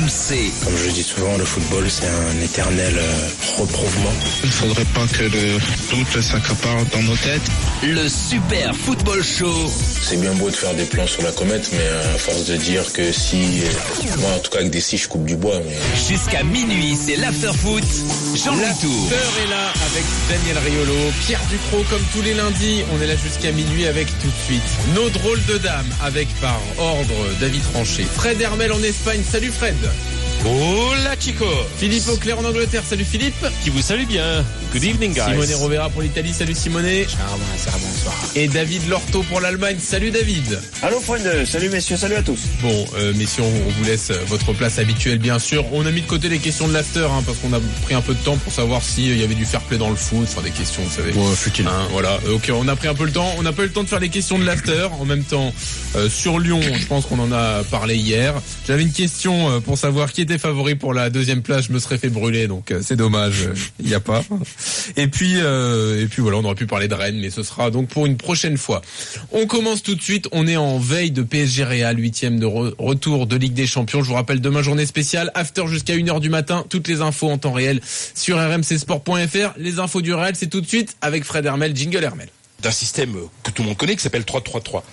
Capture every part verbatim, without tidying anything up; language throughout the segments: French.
C. Comme je dis souvent, le football, c'est un éternel euh, reprouvement. Il ne faudrait pas que le doute s'accapare dans nos têtes. Le Super Football Show. C'est bien beau de faire des plans sur la comète, mais à force de dire que si... Euh, moi, en tout cas, avec des scies, je coupe du bois. Mais... Jusqu'à minuit, c'est l'Afterfoot. Jean Latour. L'after est là avec Daniel Riolo, Pierre Ducrot, comme tous les lundis. On est là jusqu'à minuit avec tout de suite nos drôles de dames, avec par ordre David Ranchet. Fred Hermel en Espagne. Salut Fred. Hola Chico. Philippe Auclair en Angleterre. Salut Philippe. Qui vous salue bien. Good evening guys. Simone Rovera pour l'Italie. Salut Simone. Ciao, bonsoir, bonsoir. Et David Lorto pour l'Allemagne. Salut David. Allô Fred, salut messieurs, salut à tous. Bon, euh, messieurs, on vous laisse votre place habituelle bien sûr. On a mis de côté les questions de l'after hein, parce qu'on a pris un peu de temps pour savoir s'il euh, y avait du fair play dans le foot. Enfin des questions, vous savez. Ouais, futile. Hein, voilà. Ok, on a pris un peu le temps. On n'a pas eu le temps de faire les questions de l'after. En même temps, euh, sur Lyon, je pense qu'on en a parlé hier. J'avais une question euh, pour savoir qui était favori pour la deuxième place. Je me serais fait brûler, donc euh, c'est dommage. Il n'y a pas. Et puis, euh, et puis voilà, on aurait pu parler de Rennes, mais ce sera donc pour une prochaine fois. On commence tout de suite. On est en veille de P S G Real, huitième de re- retour de Ligue des Champions. Je vous rappelle, demain journée spéciale, after jusqu'à une heure du matin. Toutes les infos en temps réel sur r m c sport point f r. Les infos du Real, c'est tout de suite avec Fred Hermel, jingle Hermel. D'un système que tout le monde connaît qui s'appelle trois trois trois.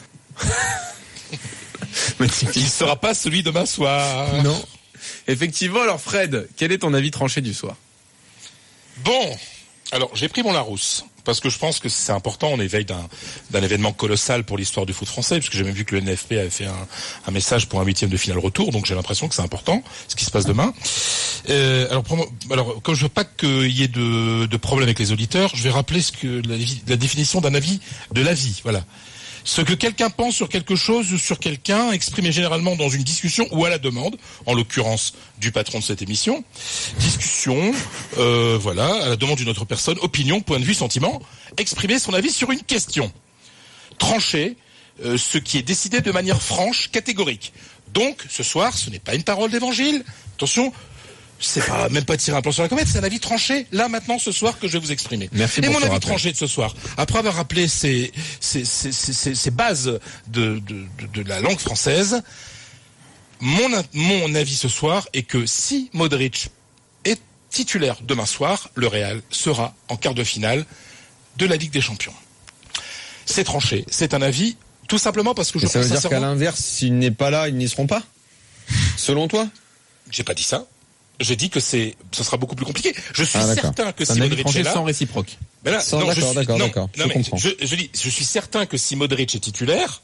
Qui ne sera pas celui demain soir. Non. Effectivement, alors Fred, quel est ton avis tranché du soir ? Bon, alors j'ai pris mon Larousse. Parce que je pense que c'est important, on est veille d'un, d'un événement colossal pour l'histoire du foot français, puisque j'ai même vu que le N F P avait fait un, un message pour un huitième de finale retour, donc j'ai l'impression que c'est important, ce qui se passe demain. Euh, alors, alors, comme je veux pas qu'il y ait de, de problème avec les auditeurs, je vais rappeler ce que la, la définition d'un avis de l'avis, voilà. Ce que quelqu'un pense sur quelque chose ou sur quelqu'un, exprimé généralement dans une discussion ou à la demande, en l'occurrence du patron de cette émission. Discussion, euh, voilà, à la demande d'une autre personne, opinion, point de vue, sentiment, exprimer son avis sur une question. Trancher, euh, ce qui est décidé de manière franche, catégorique. Donc, ce soir, ce n'est pas une parole d'évangile. Attention, c'est pas même pas tirer un plan sur la comète, c'est un avis tranché, là, maintenant, ce soir, que je vais vous exprimer. Merci Et mon avis rappel. tranché de ce soir, après avoir rappelé ces, ces, ces, ces, ces bases de, de, de, de la langue française, mon, mon avis ce soir est que si Modric est titulaire demain soir, le Real sera en quart de finale de la Ligue des Champions. C'est tranché, c'est un avis, tout simplement parce que je Et ça pense veut dire sincèrement... qu'à l'inverse, s'il n'est pas là, ils n'y seront pas ? Selon toi ? J'ai pas dit ça. J'ai dit que c'est, ce sera beaucoup plus compliqué. Je suis Ah, certain que C'est si un avis Modric tranché est là, sans réciproque. ben là, Sans, non, d'accord, je suis, d'accord, non, d'accord. non, Je mais comprends. je, je dis, je suis certain que si Modric est titulaire,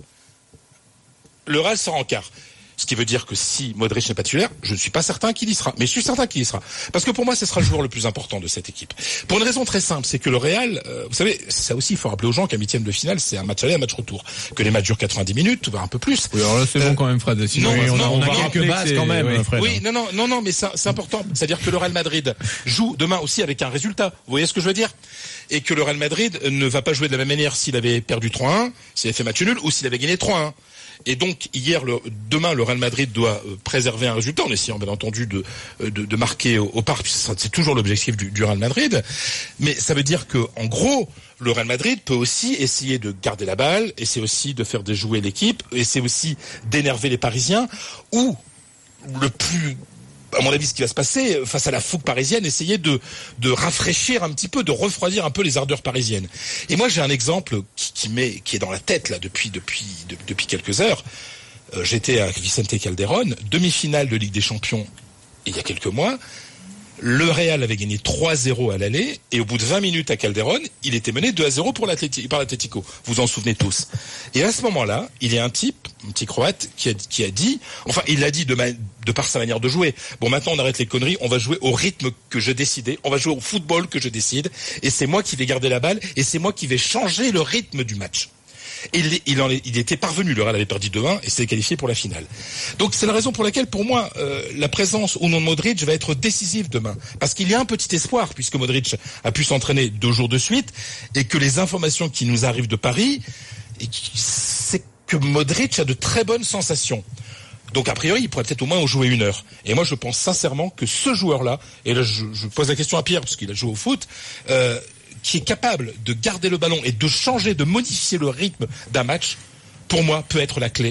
le Real sera en quart. Ce qui veut dire que si Modric n'est pas titulaire, je ne suis pas certain qu'il y sera. Mais je suis certain qu'il y sera. Parce que pour moi, ce sera le joueur le plus important de cette équipe. Pour une raison très simple, c'est que le Real, euh, vous savez, ça aussi, il faut rappeler aux gens qu'un huitième de finale, c'est un match aller, un match retour. Que les matchs durent quatre-vingt-dix minutes, voire un peu plus. Oui, alors là, c'est Euh, bon quand même, Fred. Sinon, non, oui, on a, non, on a on va quelques rappeler bases que quand c'est- même, oui. Fred. Oui, non, non, non, non, mais ça, c'est important. C'est-à-dire que le Real Madrid joue demain aussi avec un résultat. Vous voyez ce que je veux dire? Et que le Real Madrid ne va pas jouer de la même manière s'il avait perdu trois un, s'il avait fait match nul, ou s'il avait gagné trois un. Et donc hier, le, demain, le Real Madrid doit euh, préserver un résultat en essayant bien entendu de de, de marquer au, au parc, puisque c'est toujours l'objectif du, du Real Madrid. Mais ça veut dire que, en gros, le Real Madrid peut aussi essayer de garder la balle, essayer aussi de faire déjouer l'équipe, essayer aussi d'énerver les Parisiens, ou le plus à mon avis, ce qui va se passer face à la fougue parisienne, essayer de de rafraîchir un petit peu, de refroidir un peu les ardeurs parisiennes. Et moi, j'ai un exemple qui, qui met, qui est dans la tête là depuis depuis de, depuis quelques heures. Euh, j'étais à Vicente Calderón, demi-finale de Ligue des Champions, il y a quelques mois. Le Real avait gagné trois zéro à l'aller, et au bout de vingt minutes à Calderón, il était mené deux à zéro pour l'Atlético, par l'Atlético. Vous vous en souvenez tous. Et à ce moment-là, il y a un type, un petit croate, qui a, qui a dit, enfin, il l'a dit de, ma, de par sa manière de jouer. Bon, maintenant, on arrête les conneries, on va jouer au rythme que je décidais, on va jouer au football que je décide, et c'est moi qui vais garder la balle, et c'est moi qui vais changer le rythme du match. Et il, il, en est, il était parvenu, le Real avait perdu deux un et s'est qualifié pour la finale. Donc c'est la raison pour laquelle, pour moi, euh, la présence ou non de Modric va être décisive demain. Parce qu'il y a un petit espoir, puisque Modric a pu s'entraîner deux jours de suite, et que les informations qui nous arrivent de Paris, et qui, c'est que Modric a de très bonnes sensations. Donc a priori, il pourrait peut-être au moins en jouer une heure. Et moi, je pense sincèrement que ce joueur-là, et là je, je pose la question à Pierre, parce qu'il a joué au foot, euh, qui est capable de garder le ballon et de changer, de modifier le rythme d'un match, pour moi, peut être la clé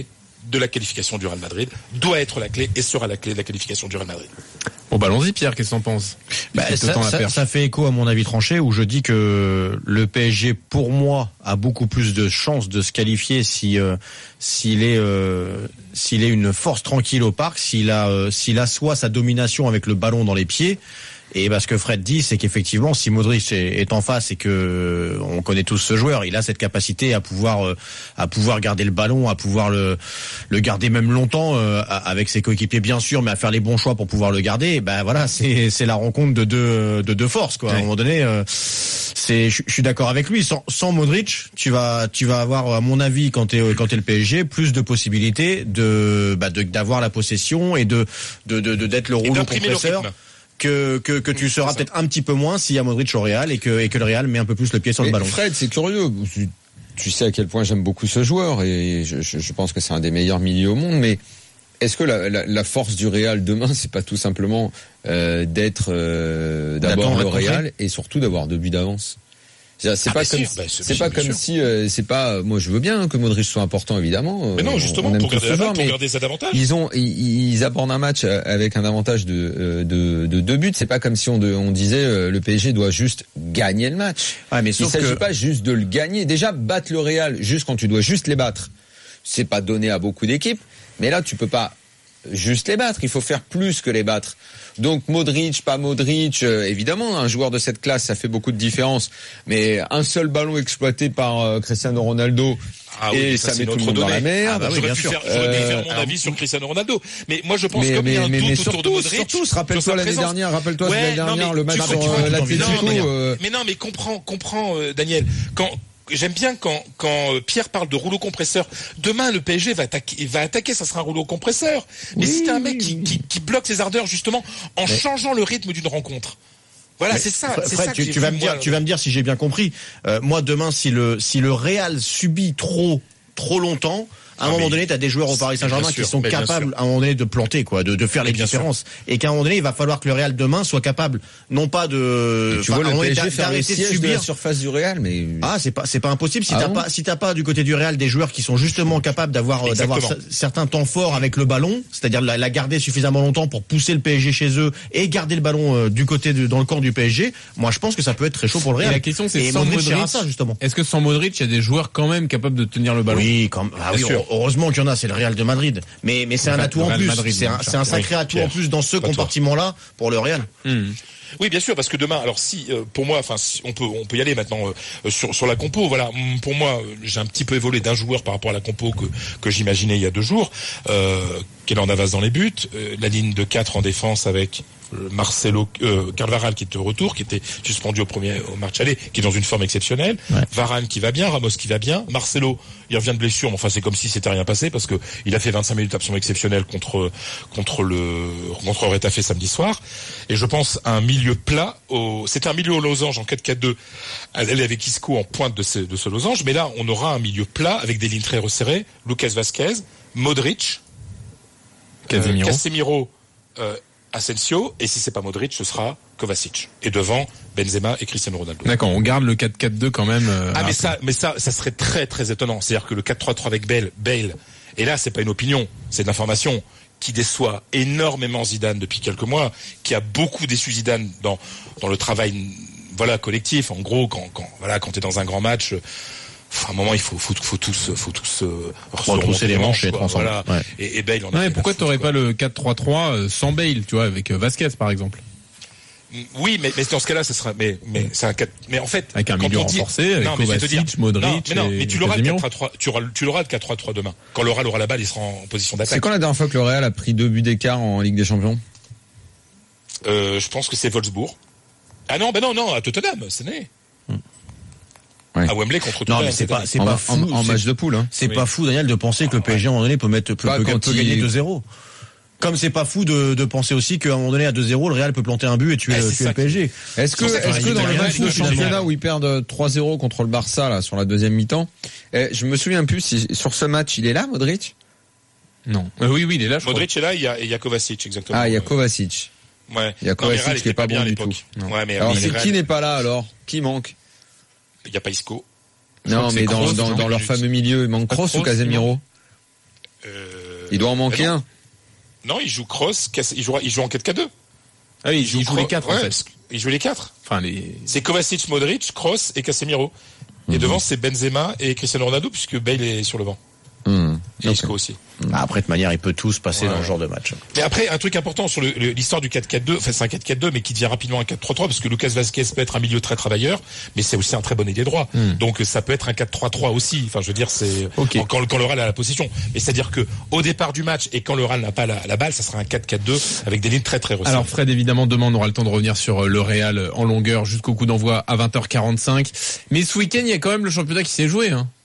de la qualification du Real Madrid, doit être la clé et sera la clé de la qualification du Real Madrid. Bon, bah allons-y, Pierre, qu'est-ce que t'en penses? Bah, ça, ça, ça fait écho à mon avis tranché où je dis que le P S G, pour moi, a beaucoup plus de chances de se qualifier si euh, s'il est euh, s'il est une force tranquille au parc, s'il a euh, s'il assoit sa domination avec le ballon dans les pieds. Et bah, ce que Fred dit, c'est qu'effectivement, si Modric est en face et que on connaît tous ce joueur, il a cette capacité à pouvoir à pouvoir garder le ballon, à pouvoir le le garder même longtemps euh, avec ses coéquipiers bien sûr, mais à faire les bons choix pour pouvoir le garder. Et ben voilà, c'est c'est la rencontre de deux de deux forces quoi. À un moment donné, euh, c'est je, je suis d'accord avec lui. Sans sans Modric, tu vas tu vas avoir à mon avis quand t'es quand t'es le P S G plus de possibilités de bah de d'avoir la possession et de de de, de d'être le rouleau compresseur. Que, que, que tu seras peut-être un petit peu moins s'il y a Modric au Real et que, et que le Real met un peu plus le pied sur mais le ballon. Fred, c'est curieux. Tu, tu sais à quel point j'aime beaucoup ce joueur et je, je, je pense que c'est un des meilleurs milieux au monde. Mais est-ce que la, la, la force du Real demain, c'est pas tout simplement euh, d'être euh, d'abord le Real et surtout d'avoir deux buts d'avance? C'est ah pas comme, bah, c'est, c'est pas comme si euh, c'est pas. Moi, je veux bien hein, que Modric soit important, évidemment. Mais non, justement, pour garder, joueur, pour garder cet avantage. Ils ont, ils, ils abordent un match avec un avantage de de, de deux buts. C'est pas comme si on, de, on disait euh, le P S G doit juste gagner le match. Ouais, mais il s'agit que... pas juste de le gagner. Déjà, battre le Real, juste quand tu dois juste les battre, c'est pas donné à beaucoup d'équipes. Mais là, tu peux pas juste les battre. Il faut faire plus que les battre. Donc Modric, pas Modric, euh, évidemment, un joueur de cette classe, ça fait beaucoup de différence. Mais un seul ballon exploité par euh, Cristiano Ronaldo, ah et oui, ça, ça met tout le monde dans la merde. Ah bah oui, j'aurais pu faire, j'aurais pu faire mon euh, avis sur Cristiano Ronaldo. Mais moi, je pense mais, comme mais, il y a un mais, doute mais autour surtout, de Modric. Surtout, rappelle-toi l'année présence. dernière, rappelle-toi ouais, l'année dernière, non, le match sur euh, l'Atlético. Euh... Mais non, mais comprends, comprends, euh, Daniel. Quand J'aime bien quand, quand Pierre parle de rouleau compresseur. Demain, le P S G va attaquer, va attaquer, ça sera un rouleau compresseur. Mais oui, si t'as un mec oui, qui, oui. qui, qui bloque ses ardeurs, justement, en mais... changeant le rythme d'une rencontre. Voilà, mais c'est ça. Fred, c'est ça tu, que tu vas me dire, moi, tu vas me dire si j'ai bien compris. Euh, moi, demain, si le, si le Real subit trop, trop longtemps, à un ah, moment donné, tu as des joueurs au Paris Saint-Germain qui sont capables, à un moment donné, de planter, quoi, de, de faire mais les différences. Sûr. Et qu'à un moment donné, il va falloir que le Real demain soit capable, non pas de, tu vois, le P S G faire d'arrêter de subir de la surface du Real, mais ah, c'est pas, c'est pas impossible si ah t'as bon pas, si t'as pas du côté du Real des joueurs qui sont justement capables d'avoir, Exactement. d'avoir certains temps forts avec le ballon, c'est-à-dire la, la garder suffisamment longtemps pour pousser le P S G chez eux et garder le ballon euh, du côté de, dans le camp du P S G. Moi, je pense que ça peut être très chaud pour le Real. Et la question, c'est et sans Modric, Modric, ça, justement. Est-ce que sans Modric, il y a des joueurs quand même capables de tenir le ballon? Oui, comme, ah oui, heureusement qu'il y en a. C'est le Real de Madrid, mais mais c'est un atout en plus. Madrid, c'est un, c'est un sacré oui, atout Pierre. en plus dans ce compartiment-là pour le Real. Mmh. Oui, bien sûr, parce que demain, alors si euh, pour moi, enfin, si, on peut on peut y aller maintenant euh, sur sur la compo. Voilà, pour moi, j'ai un petit peu évolué d'un joueur par rapport à la compo que que j'imaginais il y a deux jours. Euh, Keylor Navas dans les buts, euh, la ligne de quatre en défense avec Marcelo, euh, Carvajal qui est de retour, qui était suspendu au premier au match aller, qui est dans une forme exceptionnelle. Ouais. Varane qui va bien, Ramos qui va bien, Marcelo il revient de blessure, mais enfin c'est comme si c'était rien passé parce que il a fait vingt-cinq minutes absolument exceptionnelles contre contre le contre Retafe samedi soir. Et je pense à un milieu plat. Au, c'était un milieu au losange en quatre quatre deux. Elle est avec Isco en pointe de ce de ce losange, mais là on aura un milieu plat avec des lignes très resserrées. Lucas Vazquez, Modric, Casemiro, euh, Casemiro euh, Asensio, et si c'est pas Modric, ce sera Kovacic. Et devant, Benzema et Cristiano Ronaldo. D'accord, on garde le quatre quatre deux quand même. Euh, ah, mais ça, mais ça, ça serait très, très étonnant. C'est-à-dire que le quatre trois trois avec Bale, Bale, et là, c'est pas une opinion, c'est de l'information, qui déçoit énormément Zidane depuis quelques mois, qui a beaucoup déçu Zidane dans, dans le travail, voilà, collectif. En gros, quand, quand, voilà, quand t'es dans un grand match, à un moment, il faut, faut, faut tous, faut tous euh, retrousser les manches et être ensemble. Voilà. Ouais. Et, et Bale, on a ouais, pourquoi t'aurais pas le quatre trois trois sans Bale, tu vois, avec Vasquez par exemple? Oui, mais, mais dans ce cas-là, ce sera, mais, mais c'est un quatre, mais en fait, avec un milieu renforcé, avec Kovacic, Modric, non, mais non, mais tu l'auras le quatre trois trois, tu auras, tu l'auras le quatre trois trois demain. Quand le Real aura la balle, il sera en position d'attaque. C'est quand la dernière fois que le Real a pris deux buts d'écart en Ligue des Champions? Euh, je pense que c'est Wolfsburg. Ah non, ben non, non, à Tottenham, c'est né. Ouais. À Wembley contre Tottenham. Non, mais c'est pas, c'est en, pas fou. En, en match de poule, hein. C'est oui. pas fou, Daniel, de penser que le P S G, à un moment donné, peut mettre, peut, peut, peut il... gagner deux zéro. Comme c'est pas fou de, de penser aussi qu'à un moment donné, à deux zéro, le Real peut planter un but et tuer, ah, tuer le P S G. Est-ce que, est-ce que dans le match de championnat où ils perdent trois zéro contre le Barça, là, sur la deuxième mi-temps, eh, je me souviens plus si, sur ce match, il est là, Modric? Non. Euh, oui, oui, il est là, je Modric crois. est là, il y a, il y a Kovacic, exactement. Ah, il y a Kovacic. Ouais. Il y a Kovacic qui est pas bon du tout. Ouais, mais alors, c'est qui n'est pas là, alors? Qui manque? Il y a pas Isco. Non, mais dans, dans, dans leur fameux milieu, il manque Kroos ou Casemiro? Euh, Il doit en manquer non. un. Non, il joue Kroos, il joue, il joue en quatre quatre deux. Ah oui, il joue, il joue les quatre, ouais, en fait. Il joue les quatre. Enfin, les... C'est Kovacic, Modric, Kroos et Casemiro. Mmh. Et devant, c'est Benzema et Cristiano Ronaldo, puisque Bale est sur le banc. Mmh. Et Isco aussi. Bah après, de manière, il peut tous passer ouais. dans le genre de match. Mais après, un truc important sur le, le, l'histoire du quatre quatre deux, enfin c'est un quatre quatre deux, mais qui devient rapidement un quatre trois trois, parce que Lucas Vazquez peut être un milieu très travailleur, mais c'est aussi un très bon ailier droit. Mm. Donc ça peut être un quatre trois trois aussi. Enfin, je veux dire, c'est okay. quand, quand le Real a la possession. Mais c'est-à-dire que au départ du match et quand le Real n'a pas la, la balle, ça sera un quatre quatre deux avec des lignes très très resserrées. Alors Fred, évidemment, demain on aura le temps de revenir sur le Real en longueur jusqu'au coup d'envoi à vingt heures quarante-cinq. Mais ce week-end, il y a quand même le championnat qui s'est joué. Hein.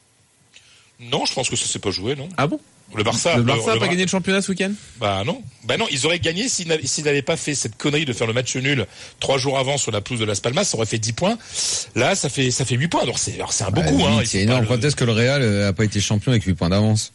Non, je pense que ça s'est pas joué, non. Ah bon? Le Barça, le Barça le, a le pas Bar... gagné le championnat ce week-end? Bah non, bah non, ils auraient gagné s'ils n'avaient, s'ils n'avaient pas fait cette connerie de faire le match nul trois jours avant sur la pelouse de Las Palmas, ça aurait fait dix points. Là, ça fait ça fait huit points. Alors c'est alors c'est un beaucoup, bah, hein. C'est énorme. Quand le... est-ce que le Real a pas été champion avec huit points d'avance?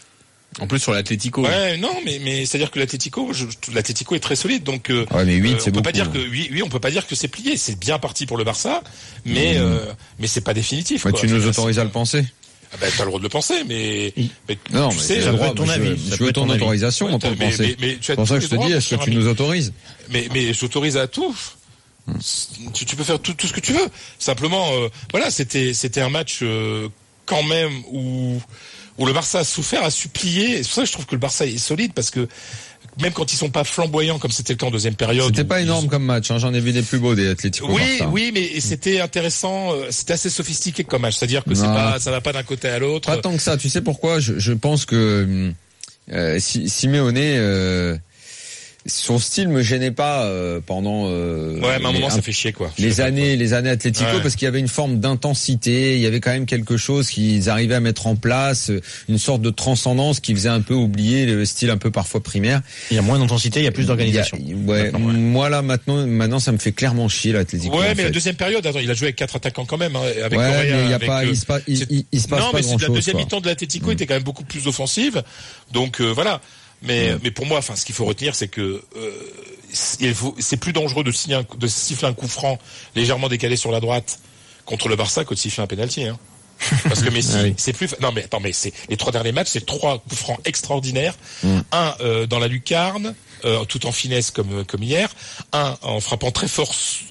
En plus sur l'Atlético. Ouais, non, mais mais c'est à dire que l'Atlético, je, l'Atlético est très solide, donc. Euh, ouais, mais huit, euh, c'est on peut beaucoup, pas dire hein. que oui, oui, on peut pas dire que c'est plié. C'est bien parti pour le Barça, mais mmh. euh, mais c'est pas définitif. Ouais, quoi. tu nous c'est autorises à le penser? Ah ben, t'as le droit de le penser, mais, mais non, tu mais sais, j'ai le droit, ton je, avis. Je veux ton autorisation ouais, pour le mais, penser. Mais, mais, tu as c'est pour ça que je te dis, est-ce que tu nous autorises? Mais, mais j'autorise à tout. Hmm. Tu, tu peux faire tout, tout ce que tu veux. Simplement, euh, voilà, c'était, c'était un match euh, quand même où, où le Barça a souffert, a supplié. C'est pour ça que je trouve que le Barça est solide, parce que même quand ils sont pas flamboyants comme c'était le cas en deuxième période. C'était pas énorme ils... comme match, hein. J'en ai vu des plus beaux des Atlético. Oui, Barça. oui, mais c'était intéressant, euh, c'était assez sophistiqué comme match. C'est-à-dire que non. c'est pas, ça va pas d'un côté à l'autre. Pas tant que ça. Tu sais pourquoi? Je, je pense que euh, Simeone, euh, son style me gênait pas euh, pendant. Euh, ouais, mais à un moment, ça fait chier, quoi. Les années, les années Atlético, ouais. parce qu'il y avait une forme d'intensité, il y avait quand même quelque chose qu'ils arrivaient à mettre en place, une sorte de transcendance qui faisait un peu oublier le style un peu parfois primaire. Il y a moins d'intensité, il y a plus d'organisation. Il y a, ouais, ouais. Moi là maintenant, maintenant ça me fait clairement chier l'Atlético. Ouais, mais fait. La deuxième période, attends, il a joué avec quatre attaquants quand même, hein, avec ouais, Correa, mais il y a avec pas, le... il se passe, il, il, il se passe non, pas mais grand chose. La deuxième quoi. mi-temps de l'Atlético mmh. était quand même beaucoup plus offensive, donc euh, voilà. Mais mmh. mais pour moi, enfin, ce qu'il faut retenir, c'est que euh, il faut, c'est plus dangereux de, signer un, de siffler un coup franc légèrement décalé sur la droite contre le Barça que de siffler un penalty. Hein. Parce que Messi, ah oui. c'est plus. Non mais attends, mais c'est les trois derniers matchs, c'est trois coups francs extraordinaires. Mmh. Un euh, dans la lucarne, euh, tout en finesse comme comme hier. Un en frappant très fort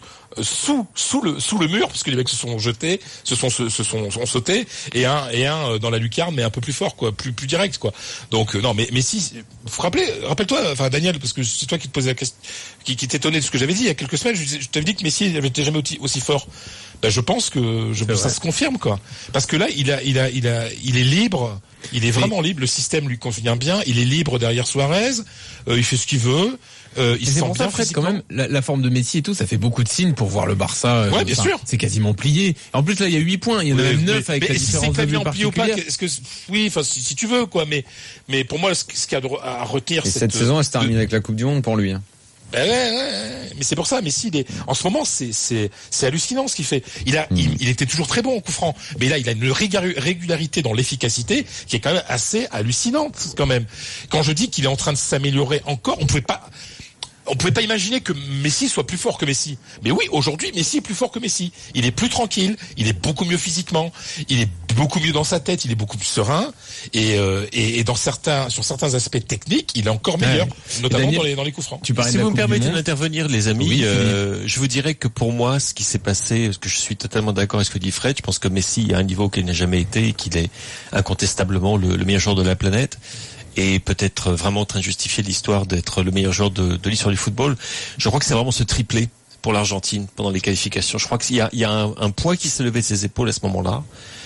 sous sous le sous le mur, parce que les mecs se sont jetés, se sont se, se sont, sont sautés, et un et un dans la lucarne, mais un peu plus fort, quoi, plus plus direct, quoi. Donc euh, non, mais mais si, faut rappeler, rappelle-toi, enfin Daniel, parce que c'est toi qui te posais la question, qui, qui t'étonnait de ce que j'avais dit il y a quelques semaines. Je, je t'avais dit que Messi n'avait été jamais aussi, aussi fort. Ben je pense que je, ça se confirme, quoi. Parce que là, il a il a il a il est libre. Il est vraiment libre, le système lui convient bien, il est libre derrière Suarez, euh, il fait ce qu'il veut, euh, il se sent bien Fred, quand même, la, la forme de Messi et tout, ça fait beaucoup de signes pour voir le Barça. Ouais, bien sûr. C'est quasiment plié. En plus, là, il y a huit points, il y en a même neuf avec mais, la mais différence c'est de but plié ou pas, particulière. est-ce que, oui, enfin, si, si tu veux, quoi, mais, mais pour moi, ce, ce qu'il y a à retenir, c'est cette saison, elle se termine avec la Coupe du Monde pour lui, hein. Ben ouais, ouais, ouais, mais c'est pour ça. Messi, il est, en ce moment, c'est c'est c'est hallucinant ce qu'il fait. Il a, mmh. il, il était toujours très bon au coup franc, mais là, il a une régularité dans l'efficacité qui est quand même assez hallucinante, quand même. Quand je dis qu'il est en train de s'améliorer encore, on pouvait pas. On pouvait pas imaginer que Messi soit plus fort que Messi. Mais oui, aujourd'hui, Messi est plus fort que Messi. Il est plus tranquille, il est beaucoup mieux physiquement, il est beaucoup mieux dans sa tête, il est beaucoup plus serein, et, euh, et, et dans certains, sur certains aspects techniques, il est encore meilleur, ouais. notamment Daniel, dans les dans les coups francs. Tu si vous me permettez d'intervenir, les amis, oui, euh, je vous dirais que pour moi, ce qui s'est passé, parce que je suis totalement d'accord avec ce que dit Fred, je pense que Messi a un niveau qu'il n'a jamais été, et qu'il est incontestablement le, le meilleur joueur de la planète. Et peut-être vraiment en train de justifier l'histoire d'être le meilleur joueur de, de l'histoire du football. Je crois que c'est vraiment ce triplé pour l'Argentine pendant les qualifications. Je crois qu'il y a, il y a un, un poids qui s'est levé de ses épaules à ce moment-là.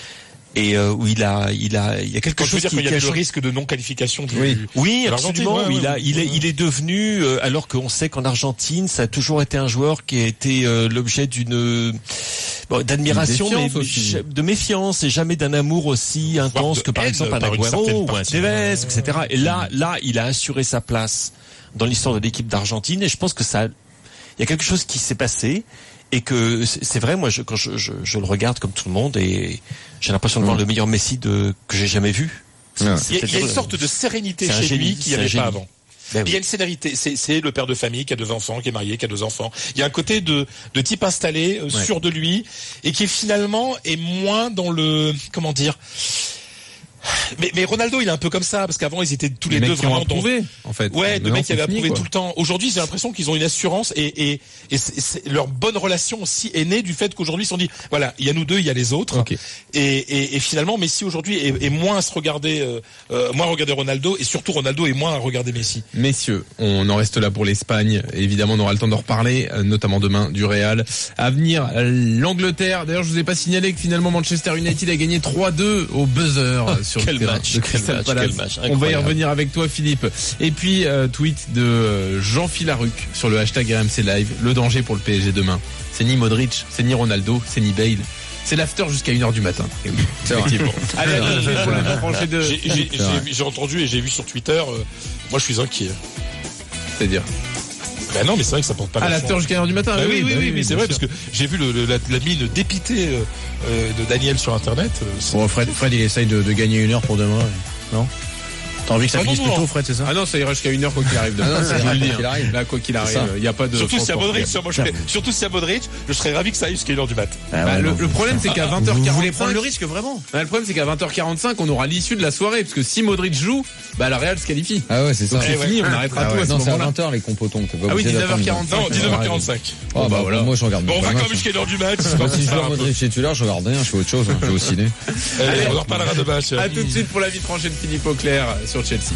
Et euh, où il a, il a, il y a quelque Quand chose je veux dire qui qu'il y avait le risque de non-qualification du, oui, oui, de absolument. Ouais, il a, ouais, il est, il est devenu, euh, alors qu'on sait qu'en Argentine, ça a toujours été un joueur qui a été euh, l'objet d'une bon, d'admiration, mais de méfiance, et jamais d'un amour aussi intense que par exemple un Agüero ou un Tevez, et cetera. Et là, là, il a assuré sa place dans l'histoire de l'équipe d'Argentine, et je pense que ça, il y a quelque chose qui s'est passé. Et que c'est vrai, moi, je, quand je, je, je le regarde comme tout le monde, et j'ai l'impression de voir mmh. le meilleur Messi de, que j'ai jamais vu. Ouais. Il, y a, il y a une sorte de sérénité chez génie, lui qu'il n'y avait pas avant. Ben il y a une sérénité. C'est, c'est le père de famille qui a deux enfants, qui est marié, qui a deux enfants. Il y a un côté de, de type installé, euh, ouais. sûr de lui, et qui finalement est moins dans le, comment dire, Mais, mais Ronaldo, il est un peu comme ça, parce qu'avant, ils étaient tous les, les deux mecs qui ont vraiment approuvé, en fait. Ouais, Maintenant, de mecs qui avaient c'est fini, approuvé quoi. tout le temps. Aujourd'hui, j'ai l'impression qu'ils ont une assurance et, et, et c'est, c'est, leur bonne relation aussi est née du fait qu'aujourd'hui, ils se sont dit, voilà, il y a nous deux, il y a les autres. Okay. Et, et, et finalement, Messi aujourd'hui est, est moins à se regarder, euh, euh, moins à regarder Ronaldo, et surtout Ronaldo est moins à regarder Messi. Messieurs, on en reste là pour l'Espagne. Évidemment, on aura le temps d'en reparler, notamment demain du Real. À venir, l'Angleterre. D'ailleurs, je vous ai pas signalé que finalement Manchester United a gagné trois deux au buzzer oh, sur quel le terrain match, de quel Crystal match, Palace. quel match, on va y revenir avec toi, Philippe. Et puis, euh, tweet de Jean Filaruc sur le hashtag R M C Live. Le danger pour le P S G demain, c'est ni Modric, c'est ni Ronaldo, c'est ni Bale. C'est l'after jusqu'à une heure du matin. Et oui, c'est effectivement. Allez, à tout de suite pour la tranchée de... J'ai, j'ai, j'ai, j'ai entendu et j'ai vu sur Twitter, euh, moi je suis inquiet. C'est-à-dire? Ben non, mais c'est vrai que ça porte pas. À ah, l'after jusqu'à une heure du matin. Bah oui, oui, oui, bah oui, oui, mais c'est vrai sûr. Parce que j'ai vu le, le, la, la mine dépitée euh, euh, de Daniel sur Internet. Euh, bon, Fred, Fred, il essaye de, de gagner une heure pour demain. Non? T'as envie que ça ah finisse non, plus non. tôt, Fred, c'est ça? Ah non, ça ira jusqu'à une heure quoi qu'il arrive. Ah non, ça ira quoi qu'il arrive. Là, quoi qu'il arrive, il y a pas de. Surtout si à Modric, moi, je serais, surtout si à Modric, je serais ravi que ça aille jusqu'à une heure du mat. Ah, bah, ouais, le, le problème, c'est qu'à vingt heures quarante-cinq. Vous voulez prendre le risque, vraiment? Bah, le problème, c'est qu'à vingt heures quarante-cinq, on aura l'issue de la soirée, parce que si Modric joue, bah, la Real se qualifie. Ah ouais, c'est ça. Donc, c'est ouais. fini, on arrêtera ah tout ouais. à ce Non, c'est à moment-là. vingt heures les compotons. Ah oui, dix-neuf heures quarante-cinq. Non, dix-neuf heures quarante-cinq. Oh, bah, voilà. Moi, je regarde. Bon, on va quand même jusqu'à une heure du match. Si je vois Modric titulaire, je regarde rien, je fais autre chose, je vais au ciné. Allez, on en reparlera de match. À tout de suite pour la vie tranchée de Philippe Auclair sur Chelsea.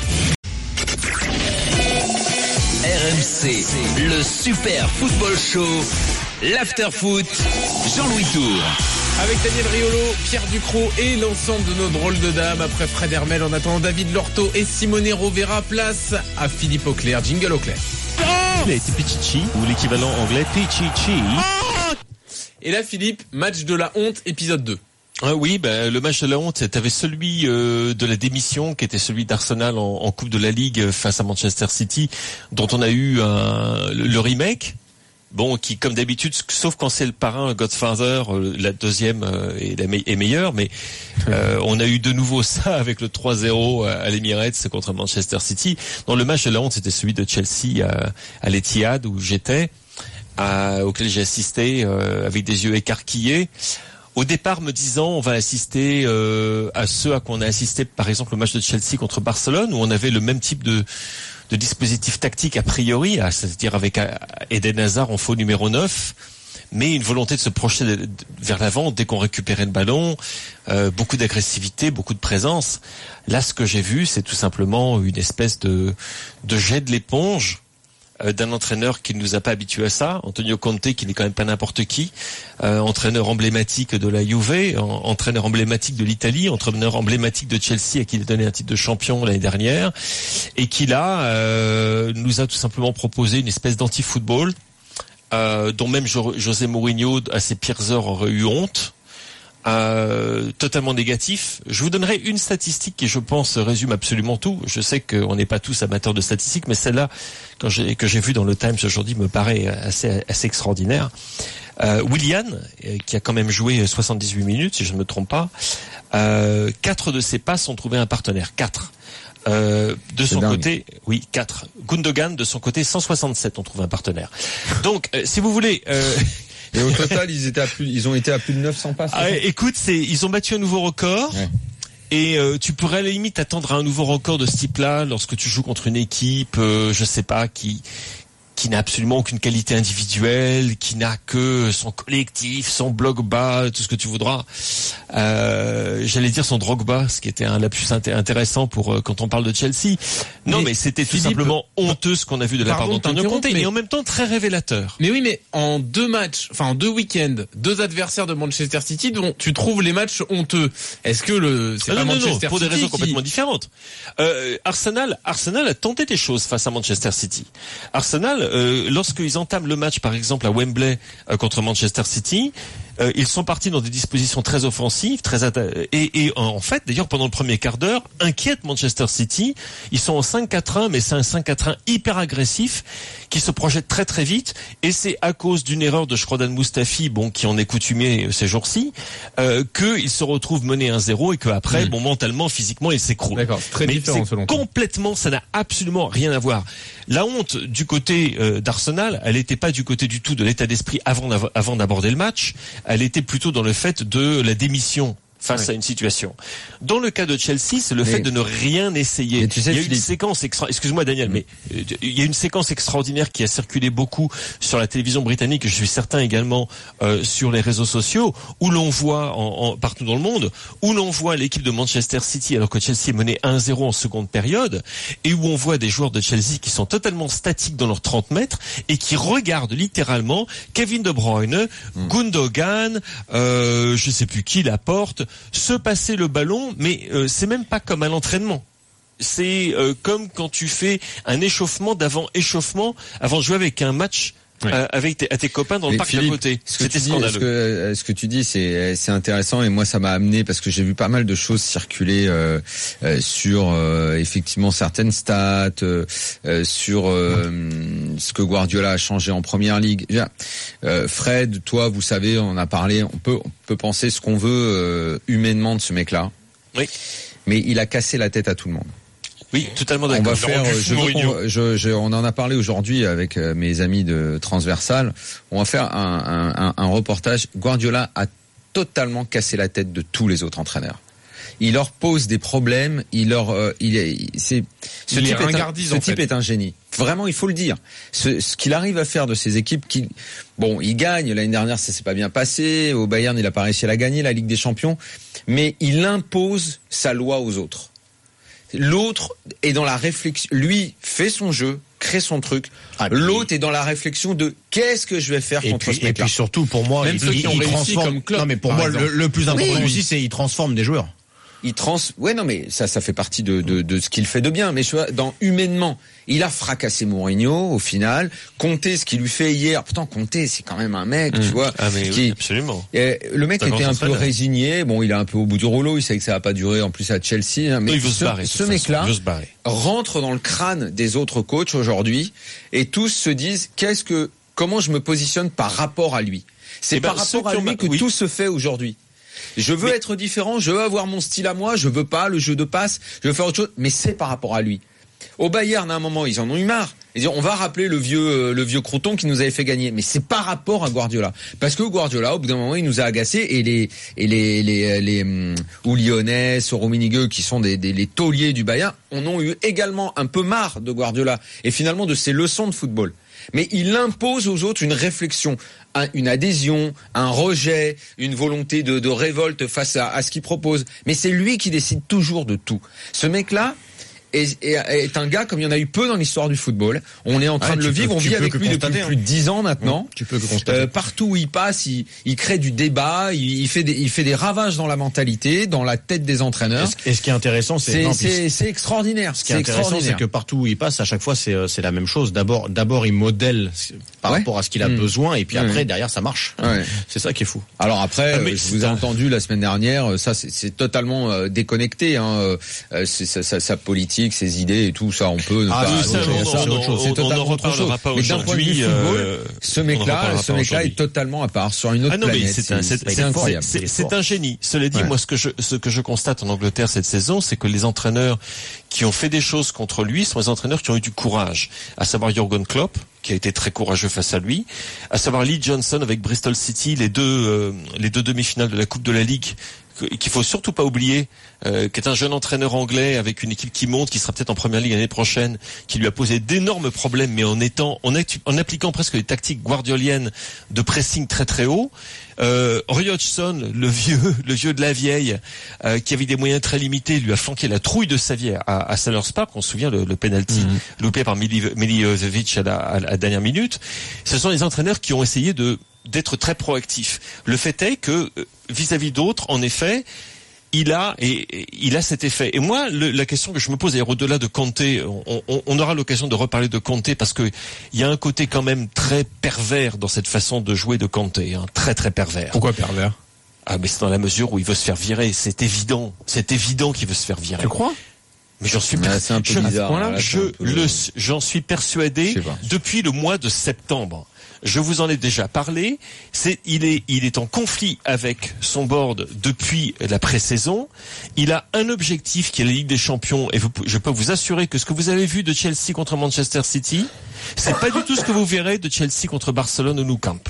R M C, le super football show, l'after-foot, Jean-Louis Tour. Avec Daniel Riolo, Pierre Ducrot et l'ensemble de nos drôles de dames. Après Fred Hermel, en attendant David Lorto et Simone Rovera, place à Philippe Auclair. Jingle Auclair. Oh il a été Pichichi, ou l'équivalent anglais Pichichi. Oh et là, Philippe, match de la honte, épisode deux. Ah oui, ben le match de la honte, t'avais celui euh, de la démission, qui était celui d'Arsenal en, en Coupe de la Ligue face à Manchester City, dont on a eu un, le, le remake. Bon, qui comme d'habitude, sauf quand c'est le parrain Godfather, la deuxième euh, est, la me- est meilleure, mais euh, on a eu de nouveau ça avec le trois zéro à l'Emirates contre Manchester City. Dans le match de la honte, c'était celui de Chelsea à, à l'Etihad où j'étais, à, auquel j'ai assisté euh, avec des yeux écarquillés. Au départ, me disant, on va assister euh, à ceux à quoi on a assisté, par exemple, au match de Chelsea contre Barcelone, où on avait le même type de, de dispositif tactique a priori, c'est-à-dire avec Eden Hazard en faux numéro neuf, mais une volonté de se projeter vers l'avant dès qu'on récupérait le ballon, euh, beaucoup d'agressivité, beaucoup de présence. Là, ce que j'ai vu, c'est tout simplement une espèce de, de jet de l'éponge d'un entraîneur qui ne nous a pas habitués à ça, Antonio Conte, qui n'est quand même pas n'importe qui, euh, entraîneur emblématique de la Juve, en, entraîneur emblématique de l'Italie, entraîneur emblématique de Chelsea, à qui il a donné un titre de champion l'année dernière, et qui là euh, nous a tout simplement proposé une espèce d'anti-football, euh, dont même jo- José Mourinho, à ses pires heures, aurait eu honte. Euh, totalement négatif. Je vous donnerai une statistique qui, je pense, résume absolument tout. Je sais qu'on n'est pas tous amateurs de statistiques, mais celle-là, quand j'ai, que j'ai vue dans le Times aujourd'hui, me paraît assez, assez extraordinaire. Euh, Willian, qui a quand même joué soixante-dix-huit minutes, si je ne me trompe pas, euh, quatre de ses passes ont trouvé un partenaire. Quatre. Euh, de C'est son dingue. côté, oui, quatre. Gundogan, de son côté, cent soixante-sept ont trouvé un partenaire. Donc, euh, si vous voulez... Euh, Et au total, ils étaient à plus, ils ont été à plus de neuf cents passes. Ah, écoute, c'est, ils ont battu un nouveau record. Ouais. Et euh, tu pourrais à la limite attendre un nouveau record de ce type-là lorsque tu joues contre une équipe, euh, je sais pas, qui qui n'a absolument aucune qualité individuelle, qui n'a que son collectif, son bloc bas, tout ce que tu voudras. Euh, j'allais dire son Drogba, ce qui était un lapsus inté- intéressant pour euh, quand on parle de Chelsea. Non, mais, mais c'était tout Philippe, simplement honteux ce qu'on a vu de la part pardon de d'Antonio t'interrompre, Conte, mais- et en même temps très révélateur. Mais oui, mais en deux matchs, enfin en deux week-ends, deux adversaires de Manchester City dont tu trouves les matchs honteux. Est-ce que le c'est Ah pas non, non, non, Manchester pour des City raisons qui- complètement différentes. Euh, Arsenal, Arsenal a tenté des choses face à Manchester City. Arsenal, euh, lorsqu'ils entament le match, par exemple à Wembley euh, contre Manchester City, euh, ils sont partis dans des dispositions très offensives, très atta- et, et en fait, d'ailleurs, pendant le premier quart d'heure, inquiète Manchester City. Ils sont en cinq quatre un, mais c'est un cinq quatre un hyper agressif qui se projette très très vite, et c'est à cause d'une erreur de Shkodran Mustafi, bon, qui en est coutumier ces jours-ci, euh, qu'ils se retrouvent menés un zéro et qu'après, Mmh. bon, mentalement, physiquement, ils s'écroulent. D'accord, c'est très Mais différent c'est selon toi. complètement, ça n'a absolument rien à voir. La honte du côté euh, d'Arsenal, elle n'était pas du côté du tout de l'état d'esprit avant, d'av- avant d'aborder le match, elle était plutôt dans le fait de la démission face oui. à une situation. Dans le cas de Chelsea, c'est le mais, fait de ne rien essayer. Tu sais, il y a Philippe, une séquence extra... excuse-moi Daniel, mmh. mais euh, il y a une séquence extraordinaire qui a circulé beaucoup sur la télévision britannique, je suis certain également euh, sur les réseaux sociaux, où l'on voit en, en, partout dans le monde, où l'on voit l'équipe de Manchester City alors que Chelsea est menée un zéro en seconde période, et où on voit des joueurs de Chelsea qui sont totalement statiques dans leurs trente mètres et qui regardent littéralement Kevin De Bruyne, mmh. Gundogan, euh, je sais plus qui, Laporte, se passer le ballon, mais euh, c'est même pas comme à l'entraînement. C'est euh, comme quand tu fais un échauffement d'avant échauffement avant de jouer avec un match ouais. euh, avec tes, à tes copains dans le parc d'à côté. C'était scandaleux. Ce que, ce que tu dis, c'est, c'est intéressant et moi ça m'a amené parce que j'ai vu pas mal de choses circuler euh, euh, sur euh, effectivement certaines stats, euh, sur euh, ce que Guardiola a changé en première ligue. Euh, Fred, toi, vous savez, on a parlé, on peut, on peut penser ce qu'on veut euh, humainement de ce mec-là. Oui. Mais il a cassé la tête à tout le monde. Oui, totalement d'accord. On va faire, je veux qu'on, je, je, on en a parlé aujourd'hui avec mes amis de Transversal. On va faire un, un, un reportage. Guardiola a totalement cassé la tête de tous les autres entraîneurs. Il leur pose des problèmes. Il leur, euh, il est, c'est, ce il type, est, est un, ce type est un génie. Vraiment, il faut le dire. Ce, ce qu'il arrive à faire de ces équipes, qui, bon, il gagne. L'année dernière, ça s'est pas bien passé. Au Bayern, il a pas réussi à la gagner, la Ligue des Champions. Mais il impose sa loi aux autres. L'autre est dans la réflexion. Lui fait son jeu, crée son truc. Ah, l'autre est dans la réflexion de qu'est-ce que je vais faire et contre puis, ce mec-là. Et puis surtout, pour moi, même il, ceux qui il, ont il réussi transforme. comme Klopp, non, mais pour moi, le, le plus important oui. aussi, c'est il transforme des joueurs. Il trans. Ouais, non, mais ça, ça fait partie de de, de ce qu'il fait de bien. Mais je vois, dans humainement, il a fracassé Mourinho au final. Conte, ce qu'il lui fait hier. Pourtant, Conte, c'est quand même un mec, mmh. tu vois. Ah mais qui, oui, absolument. Euh, le mec était un peu résigné. Bon, il est un peu au bout du rouleau. Il sait que ça va pas durer. En plus à Chelsea. Hein, mais il veut ce, se barrer, ce mec-là barrer. rentre dans le crâne des autres coachs aujourd'hui et tous se disent qu'est-ce que, comment je me positionne par rapport à lui. C'est eh ben, par rapport à lui ma... que oui. tout se fait aujourd'hui. Je veux mais... être différent, je veux avoir mon style à moi, je veux pas le jeu de passe, je veux faire autre chose, mais c'est par rapport à lui. Au Bayern, à un moment, ils en ont eu marre. Ils disent, on va rappeler le vieux, le vieux crouton qui nous avait fait gagner. Mais c'est par rapport à Guardiola. Parce que Guardiola, au bout d'un moment, il nous a agacés et les, et les, les, les, les ou Lyonnais, Rummenigge, qui sont des, des, les tauliers du Bayern, en ont eu également un peu marre de Guardiola et finalement de ses leçons de football. Mais il impose aux autres une réflexion, une adhésion, un rejet, une volonté de, de révolte face à, à ce qu'il propose. Mais c'est lui qui décide toujours de tout. Ce mec-là est, est, est un gars comme il y en a eu peu dans l'histoire du football. On est en train ah, de le vivre, peux, on vit avec lui depuis hein. plus de dix ans maintenant. Tu peux que constater. Euh, partout où il passe, il, il crée du débat, il, il fait des, il fait des ravages dans la mentalité, dans la tête des entraîneurs. Et ce, et ce qui est intéressant, c'est c'est, non, c'est, c'est extraordinaire. Ce qui est, est intéressant, c'est que partout où il passe, à chaque fois, c'est, c'est la même chose. D'abord, d'abord, il modèle par ouais. rapport à ce qu'il a mmh. besoin, et puis mmh. après, derrière, ça marche. Ouais. C'est ça qui est fou. Alors après, ah, je vous ai un... entendu la semaine dernière, ça, c'est, c'est totalement euh, déconnecté. Hein, euh, c'est, sa, sa, sa politique, ses idées et tout. Tout ça, on peut. Ah, pas, oui, ça, on, ça, on, on, c'est totalement on autre chose. Pas mais d'un point de vue football, euh, ce mec-là, ce mec-là est totalement à part sur une autre ah non, planète. Mais c'est, un, c'est, c'est, c'est incroyable. C'est, c'est, c'est un génie. Cela dit, ouais. moi, ce que je, ce que je constate en Angleterre cette saison, c'est que les entraîneurs qui ont fait des choses contre lui sont les entraîneurs qui ont eu du courage. À savoir Jürgen Klopp, qui a été très courageux face à lui. À savoir Lee Johnson avec Bristol City, les deux, euh, les deux demi-finales de la Coupe de la Ligue, qu'il faut surtout pas oublier, euh, qui est un jeune entraîneur anglais avec une équipe qui monte, qui sera peut-être en première ligue l'année prochaine, qui lui a posé d'énormes problèmes, mais en étant, en, en appliquant presque les tactiques guardioliennes de pressing très très haut. Euh, Roy Hodgson, le vieux, le vieux de la vieille, euh, qui avait des moyens très limités, lui a flanqué la trouille de sa vie à, à Selhurst Park. On se souvient le, le penalty mm-hmm. loupé par Milivojevic à la, à la dernière minute. Ce sont les entraîneurs qui ont essayé de d'être très proactifs. Le fait est que vis-à-vis d'autres, en effet, il a et, et il a cet effet. Et moi, le, la question que je me pose, et au-delà de Conte, on, on, on aura l'occasion de reparler de Conte parce que il y a un côté quand même très pervers dans cette façon de jouer de Conte, hein, très très pervers. Pourquoi pervers ? Ah, mais c'est dans la mesure où il veut se faire virer. C'est évident, c'est évident qu'il veut se faire virer. Tu crois ? Mais j'en suis per... c'est un peu je, bizarre. Là, je peu... le, j'en suis persuadé depuis le mois de septembre. Je vous en ai déjà parlé. C'est, il est, il est en conflit avec son board depuis la pré-saison. Il a un objectif qui est la Ligue des Champions. Et vous, je peux vous assurer que ce que vous avez vu de Chelsea contre Manchester City, c'est pas du tout ce que vous verrez de Chelsea contre Barcelone au Nou Camp.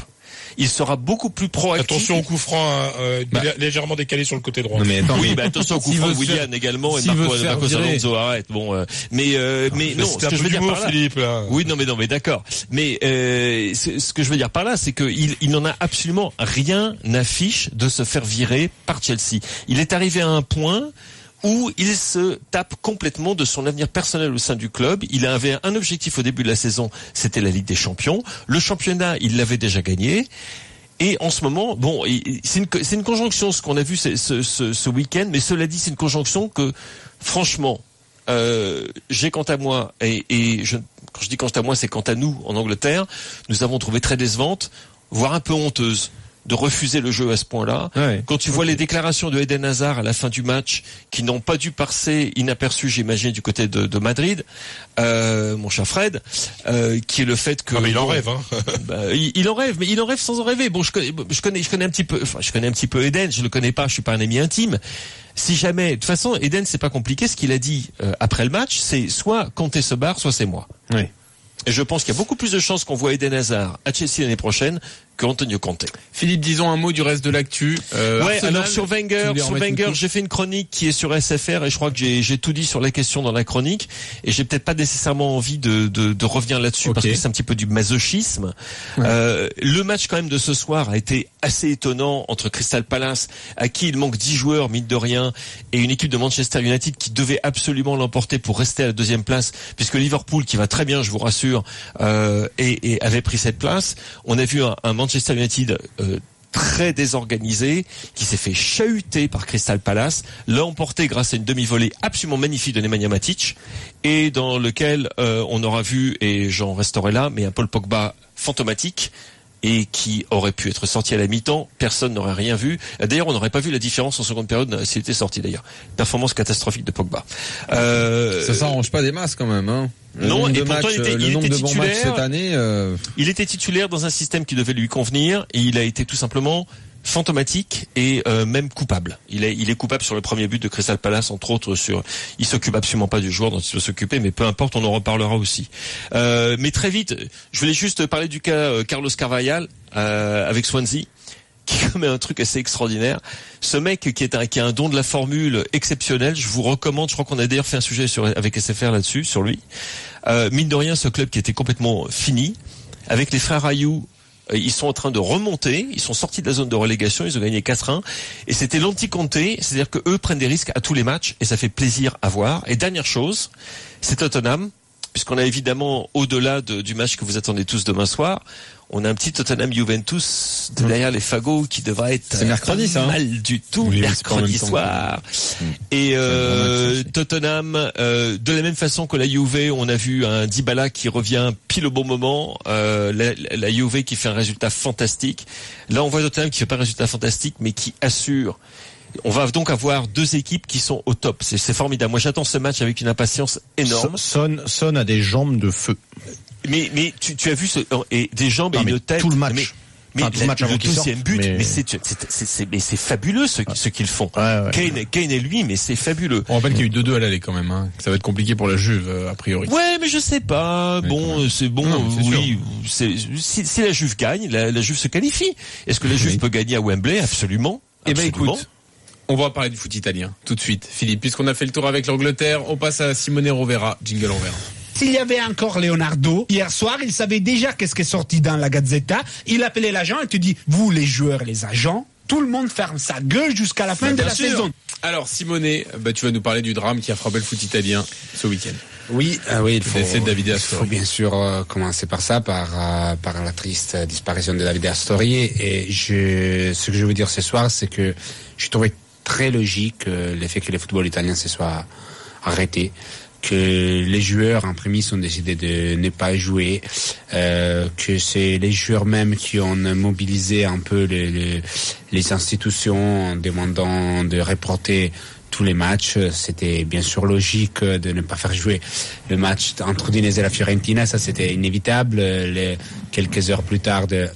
il sera beaucoup plus proactif. Attention au coup franc, euh, bah. légèrement décalé sur le côté droit. Non, mais attends, oui, bah attention au coup franc, Willian faire... également et Marco, Marcos Alonso arrête. Bon, euh, mais euh, mais non, ce que je veux dire par là. Philippe, là. Oui, non, mais non, mais d'accord. Mais euh, ce que je veux dire par là, c'est que il, il n'en a absolument rien à fiche de se faire virer par Chelsea. Il est arrivé à un point où il se tape complètement de son avenir personnel au sein du club. Il avait un objectif au début de la saison, c'était la Ligue des Champions. Le championnat, il l'avait déjà gagné. Et en ce moment, bon, c'est une, c'est une conjonction, ce qu'on a vu ce, ce, ce, ce week-end, mais cela dit, c'est une conjonction que, franchement, euh, j'ai quant à moi, et, et je, quand je dis quant à moi, c'est quant à nous, en Angleterre, nous avons trouvé très décevante, voire un peu honteuse, de refuser le jeu à ce point-là. Ouais, Quand tu okay. vois les déclarations de Eden Hazard à la fin du match, qui n'ont pas dû passer inaperçus, j'imagine, du côté de, de Madrid, euh, mon cher Fred, euh, qui est le fait que... Ah mais il en bon, rêve, hein. bah, il, il en rêve, mais il en rêve sans en rêver. Bon, je connais, je connais, je connais un petit peu, enfin, je connais un petit peu Eden, je le connais pas, je suis pas un ami intime. Si jamais, de toute façon, Eden, c'est pas compliqué. Ce qu'il a dit euh, après le match, c'est soit Conte se barre, soit c'est moi. Oui. Et je pense qu'il y a beaucoup plus de chances qu'on voit Eden Hazard à Chelsea l'année prochaine que Antonio Conte. Philippe, disons un mot du reste de l'actu. Euh, ouais, Arsenal, alors sur Wenger, sur Wenger, j'ai fait une chronique qui est sur S F R et je crois que j'ai, j'ai tout dit sur la question dans la chronique et j'ai peut-être pas nécessairement envie de, de, de revenir là-dessus okay. parce que c'est un petit peu du masochisme. Ouais. Euh, le match quand même de ce soir a été assez étonnant entre Crystal Palace, à qui il manque dix joueurs, mine de rien, et une équipe de Manchester United qui devait absolument l'emporter pour rester à la deuxième place, puisque Liverpool, qui va très bien, je vous rassure, euh, et, et avait pris cette place. On a vu un, un Manchester United euh, très désorganisé, qui s'est fait chahuter par Crystal Palace, l'a emporté grâce à une demi-volée absolument magnifique de Nemanja Matic, et dans lequel euh, on aura vu, et j'en resterai là, mais un Paul Pogba fantomatique, et qui aurait pu être sorti à la mi-temps, personne n'aurait rien vu. D'ailleurs, on n'aurait pas vu la différence en seconde période s'il était sorti d'ailleurs. Performance catastrophique de Pogba. Euh... Ça s'arrange pas des masses quand même, hein. Le non, et de pourtant match, il était, le il nombre était de bons matchs cette année. Euh... Il était titulaire dans un système qui devait lui convenir, et il a été tout simplement fantomatique et euh, même coupable. Il est, il est coupable sur le premier but de Crystal Palace, entre autres sur. Il s'occupe absolument pas du joueur dont il doit s'occuper, mais peu importe, on en reparlera aussi. Euh, mais très vite, je voulais juste parler du cas euh, Carlos Carvalhal euh, avec Swansea, qui commet un truc assez extraordinaire. Ce mec qui est un, qui a un don de la formule exceptionnel. Je vous recommande. Je crois qu'on a d'ailleurs fait un sujet sur avec S F R là-dessus, sur lui. Euh, mine de rien, ce club qui était complètement fini, avec les frères Ayou. Ils sont en train de remonter, ils sont sortis de la zone de relégation, ils ont gagné quatre un, et c'était l'anti-Conte, c'est-à-dire que eux prennent des risques à tous les matchs, et ça fait plaisir à voir. Et dernière chose, c'est Tottenham, puisqu'on a évidemment, au-delà de, du match que vous attendez tous demain soir, on a un petit Tottenham Juventus de derrière les fagots qui devra être c'est mercredi, ça, hein mal du tout, oui, mercredi soir. Mmh. Et euh, Tottenham, euh, de la même façon que la Juve, on a vu un Dybala qui revient pile au bon moment, euh, la, la Juve qui fait un résultat fantastique. Là, on voit Tottenham qui fait pas un résultat fantastique, mais qui assure. On va donc avoir deux équipes qui sont au top. C'est, c'est formidable. Moi, j'attends ce match avec une impatience énorme. Son, Son a des jambes de feu. Mais, mais tu, tu as vu ce, et des jambes non, et une tête. Tout le match. Mais, mais enfin, tout le, match le deuxième but, mais, mais c'est, c'est, c'est, c'est, mais c'est fabuleux ce, ce qu'ils font. Ouais, ouais. Kane, Kane et lui, mais c'est fabuleux. On rappelle qu'il y a eu deux deux à l'aller quand même, hein. Ça va être compliqué pour la Juve, a priori. Ouais, mais je sais pas. Mais bon, c'est bon, non, c'est oui. C'est, si, si la Juve gagne, la, la Juve se qualifie. Est-ce que la Juve oui. peut gagner à Wembley? Absolument. Eh ben, écoute. On va parler du foot italien tout de suite, Philippe. Puisqu'on a fait le tour avec l'Angleterre, on passe à Simone Rovera. Jingle Rovera. S'il y avait encore Leonardo, hier soir, il savait déjà qu'est-ce qui est sorti dans la Gazzetta. Il appelait l'agent et te dit, vous les joueurs, les agents, tout le monde ferme sa gueule jusqu'à la fin bah, de la sûr. saison. Alors Simone, bah, tu vas nous parler du drame qui a frappé le foot italien ce week-end. Oui, euh, oui, il faut, de il faut bien sûr euh, commencer par ça, par euh, par la triste disparition de Davide Astori. Et je, ce que je veux dire ce soir, c'est que je trouvais très logique euh, le fait que le football italien se soit arrêté, que les joueurs en prémisse ont décidé de ne pas jouer, euh, que c'est les joueurs même qui ont mobilisé un peu les, les, les institutions en demandant de reporter tous les matchs. C'était bien sûr logique de ne pas faire jouer le match entre Udinese et la Fiorentina, ça c'était inévitable. Les, quelques heures plus tard, de,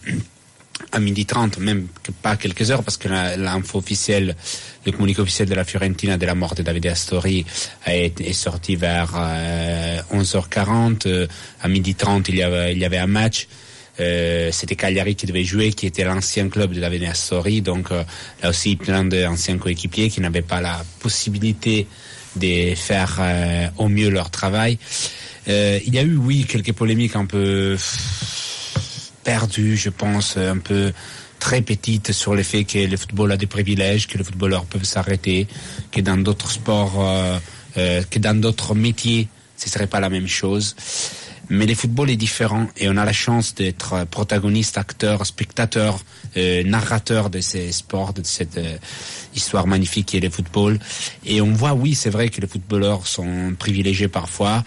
à midi trente, même que pas quelques heures, parce que l'info officielle, le communiqué officiel de la Fiorentina de la mort de Davide Astori est, est sorti vers euh, onze heures quarante. Euh, à midi trente, il y avait, il y avait un match. Euh, c'était Cagliari qui devait jouer, qui était l'ancien club de Davide Astori, donc euh, là aussi plein d'anciens coéquipiers qui n'avaient pas la possibilité de faire euh, au mieux leur travail. Euh, il y a eu, oui, quelques polémiques un peu perdues, je pense, un peu très petites sur le fait que le football a des privilèges, que les footballeurs peuvent s'arrêter, que dans d'autres sports, euh, euh, que dans d'autres métiers, ce serait pas la même chose. Mais le football est différent et on a la chance d'être protagoniste, acteur, spectateur, euh, narrateur de ces sports, de cette euh, histoire magnifique qui est le football. Et on voit, oui, c'est vrai que les footballeurs sont privilégiés parfois,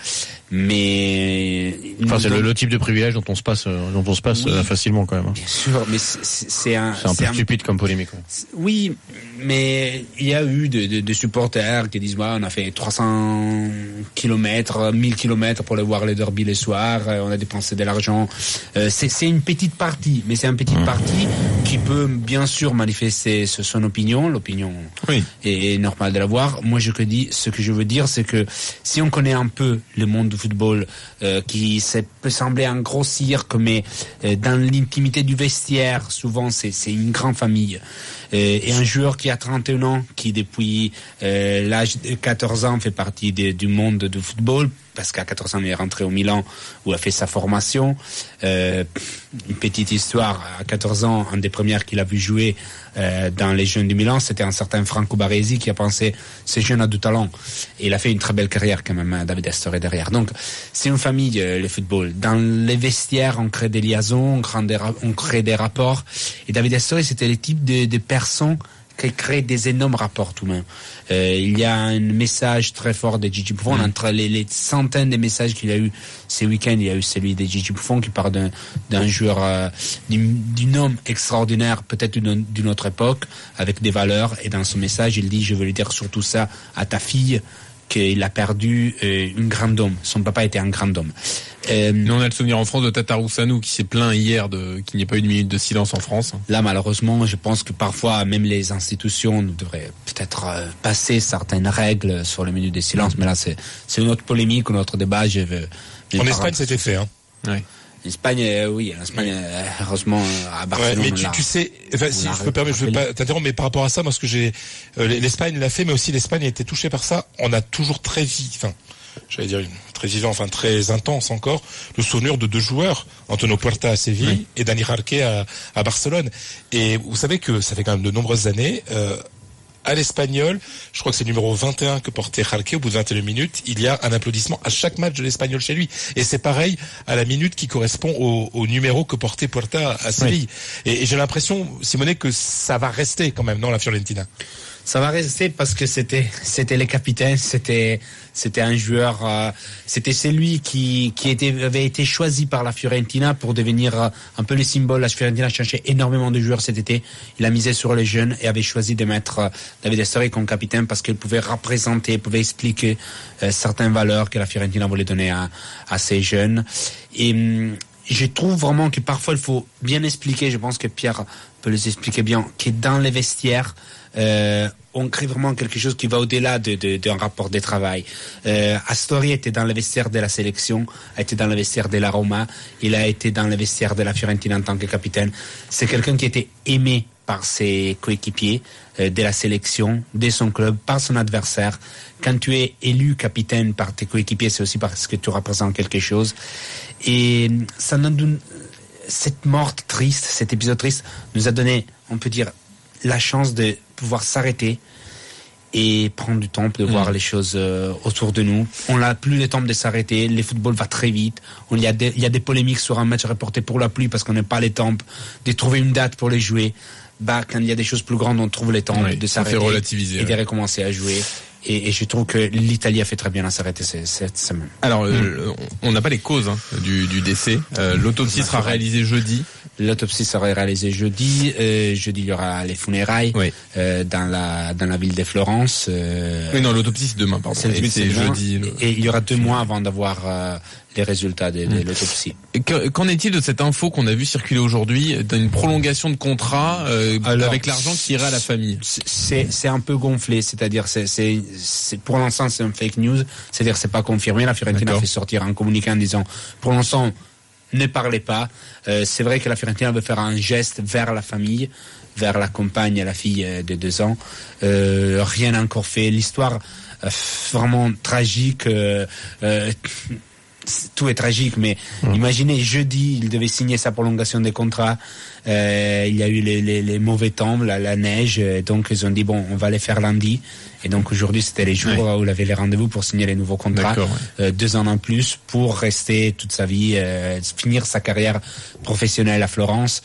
mais enfin, c'est le, le type de privilège dont on se passe, euh, dont on se passe oui, euh, facilement quand même. Bien sûr, mais c'est, c'est un, c'est un peu un, stupide comme polémique. Oui, mais il y a eu de, de, de supporters qui disent, ouais, on a fait trois cents kilomètres, mille kilomètres pour aller voir les derby les soirs, on a dépensé de l'argent. Euh, c'est, c'est une petite partie, mais c'est une petite mmh. partie qui peut bien sûr manifester son opinion. L'opinion oui. est, est normale de l'avoir. Moi, je que dis, ce que je veux dire, c'est que si on connaît un peu le monde du football, euh, qui ça peut sembler un gros cirque, mais euh, dans l'intimité du vestiaire, souvent c'est, c'est une grande famille. Euh, et un joueur qui a trente et un ans, qui depuis euh, l'âge de quatorze ans fait partie de, du monde du football, parce qu'à quatorze ans il est rentré au Milan où il a fait sa formation. Euh, une petite histoire, à quatorze ans, un des premières qu'il a vu jouer euh, dans les jeunes du Milan, c'était un certain Franco Baresi qui a pensé ce jeune a du talent. Et il a fait une très belle carrière quand même, Davide Astori derrière. Donc c'est une famille, euh, le football. Dans les vestiaires, on crée des liaisons, on crée des, on crée des rapports. Et Davide Astori, c'était le type de, de personne qui crée des énormes rapports tout de même. Euh, il y a un message très fort de Gigi Buffon. Mmh. Entre les, les centaines de messages qu'il a eu ces week-ends, il y a eu celui de Gigi Buffon qui parle d'un, d'un joueur, euh, d'un, d'un homme extraordinaire, peut-être d'une, d'une autre époque, avec des valeurs. Et dans son message, il dit, je veux lui dire surtout ça à ta fille, qu'il a perdu euh, une grande homme. Son papa était un grand homme. Euh, Nous, on a le souvenir en France de Tatarusanu qui s'est plaint hier de qu'il n'y ait pas eu de minute de silence en France. Là, malheureusement, je pense que parfois, même les institutions devraient peut-être euh, passer certaines règles sur les minutes de silence. Mmh. Mais là, c'est, c'est une autre polémique, un autre débat. Je veux, en Espagne, c'était fait, hein. Ouais. En Espagne, euh, oui, en Espagne, euh, heureusement, à Barcelone. Ouais, mais tu, tu sais, enfin, si je peux permettre, je veux pas t'interrompre, mais par rapport à ça, moi, ce que j'ai, euh, l'Espagne l'a fait, mais aussi l'Espagne a été touchée par ça. On a toujours très vite, enfin, j'allais dire une, très vivant, enfin très intense encore, le souvenir de deux joueurs, Antonio Puerta à Séville oui. et Dani Jarque à, à Barcelone. Et vous savez que ça fait quand même de nombreuses années. Euh, À l'Espagnol, je crois que c'est le numéro vingt et un que portait Jarque, au bout de vingt et une minutes, il y a un applaudissement à chaque match de l'Espagnol chez lui. Et c'est pareil à la minute qui correspond au, au numéro que portait Puerta à Séville. Oui. Et, et j'ai l'impression, Simone, que ça va rester quand même dans la Fiorentina. Ça va rester parce que c'était c'était le capitaine, c'était c'était un joueur, euh, c'était celui qui qui était avait été choisi par la Fiorentina pour devenir euh, un peu le symbole. La Fiorentina a cherché énormément de joueurs cet été. Il a misé sur les jeunes et avait choisi de mettre euh, Davide Astori comme capitaine parce qu'il pouvait représenter, pouvait expliquer euh, certaines valeurs que la Fiorentina voulait donner à à ces jeunes. Et hum, je trouve vraiment que parfois il faut bien expliquer. Je pense que Pierre peut les expliquer bien. Que dans les vestiaires, Euh, on crée vraiment quelque chose qui va au-delà de, de, d'un rapport de travail. Euh, Astori était dans le vestiaire de la sélection, a été dans le vestiaire de la Roma, il a été dans le vestiaire de la Fiorentina en tant que capitaine. C'est quelqu'un qui était aimé par ses coéquipiers, euh, de la sélection, de son club, par son adversaire. Quand tu es élu capitaine par tes coéquipiers, c'est aussi parce que tu représentes quelque chose. Et ça nous donne, cette mort triste, cet épisode triste, nous a donné, on peut dire, la chance de pouvoir s'arrêter et prendre du temps de mmh. voir les choses euh, autour de nous. On n'a plus le temps de s'arrêter, le football va très vite. Il y a des, il y a des polémiques sur un match reporté pour la pluie parce qu'on n'a pas le temps de trouver une date pour les jouer. Bah, quand il y a des choses plus grandes, on trouve le temps oui, de s'arrêter relativiser, et de ouais. recommencer à jouer. Et, et je trouve que l'Italie a fait très bien à s'arrêter cette semaine. Alors, mmh. euh, on n'a pas les causes hein, du, du décès. Euh, l'autopsie sera réalisée jeudi. L'autopsie sera réalisée jeudi. Euh, jeudi, il y aura les funérailles oui. euh, dans la dans la ville de Florence. Euh, oui, non, l'autopsie c'est demain, pardon. C'est, c'est, c'est jeudi. Le... Et il y aura deux mois avant d'avoir euh, les résultats de, de mmh. l'autopsie. Et que, qu'en est-il de cette info qu'on a vu circuler aujourd'hui, d'une prolongation de contrat euh, Alors, avec l'argent qui irait à la famille? C'est c'est un peu gonflé, c'est-à-dire c'est c'est, c'est pour l'instant c'est un fake news, c'est-à-dire c'est pas confirmé. La Fiorentina a fait sortir un communiqué en disant pour l'instant ne parlez pas. Euh, c'est vrai que la Fiorentina veut faire un geste vers la famille, vers la compagne et la fille de deux ans. Euh, rien n'a encore fait. L'histoire euh, vraiment tragique. Euh, euh, tout est tragique, mais mmh. imaginez, jeudi, il devait signer sa prolongation des contrats. Euh, il y a eu les, les, les mauvais temps, la, la neige, donc ils ont dit bon, on va les faire lundi. Et donc aujourd'hui, c'était les jours ouais. où il avait les rendez-vous pour signer les nouveaux contrats, ouais. euh, deux ans en plus pour rester toute sa vie, euh, finir sa carrière professionnelle à Florence.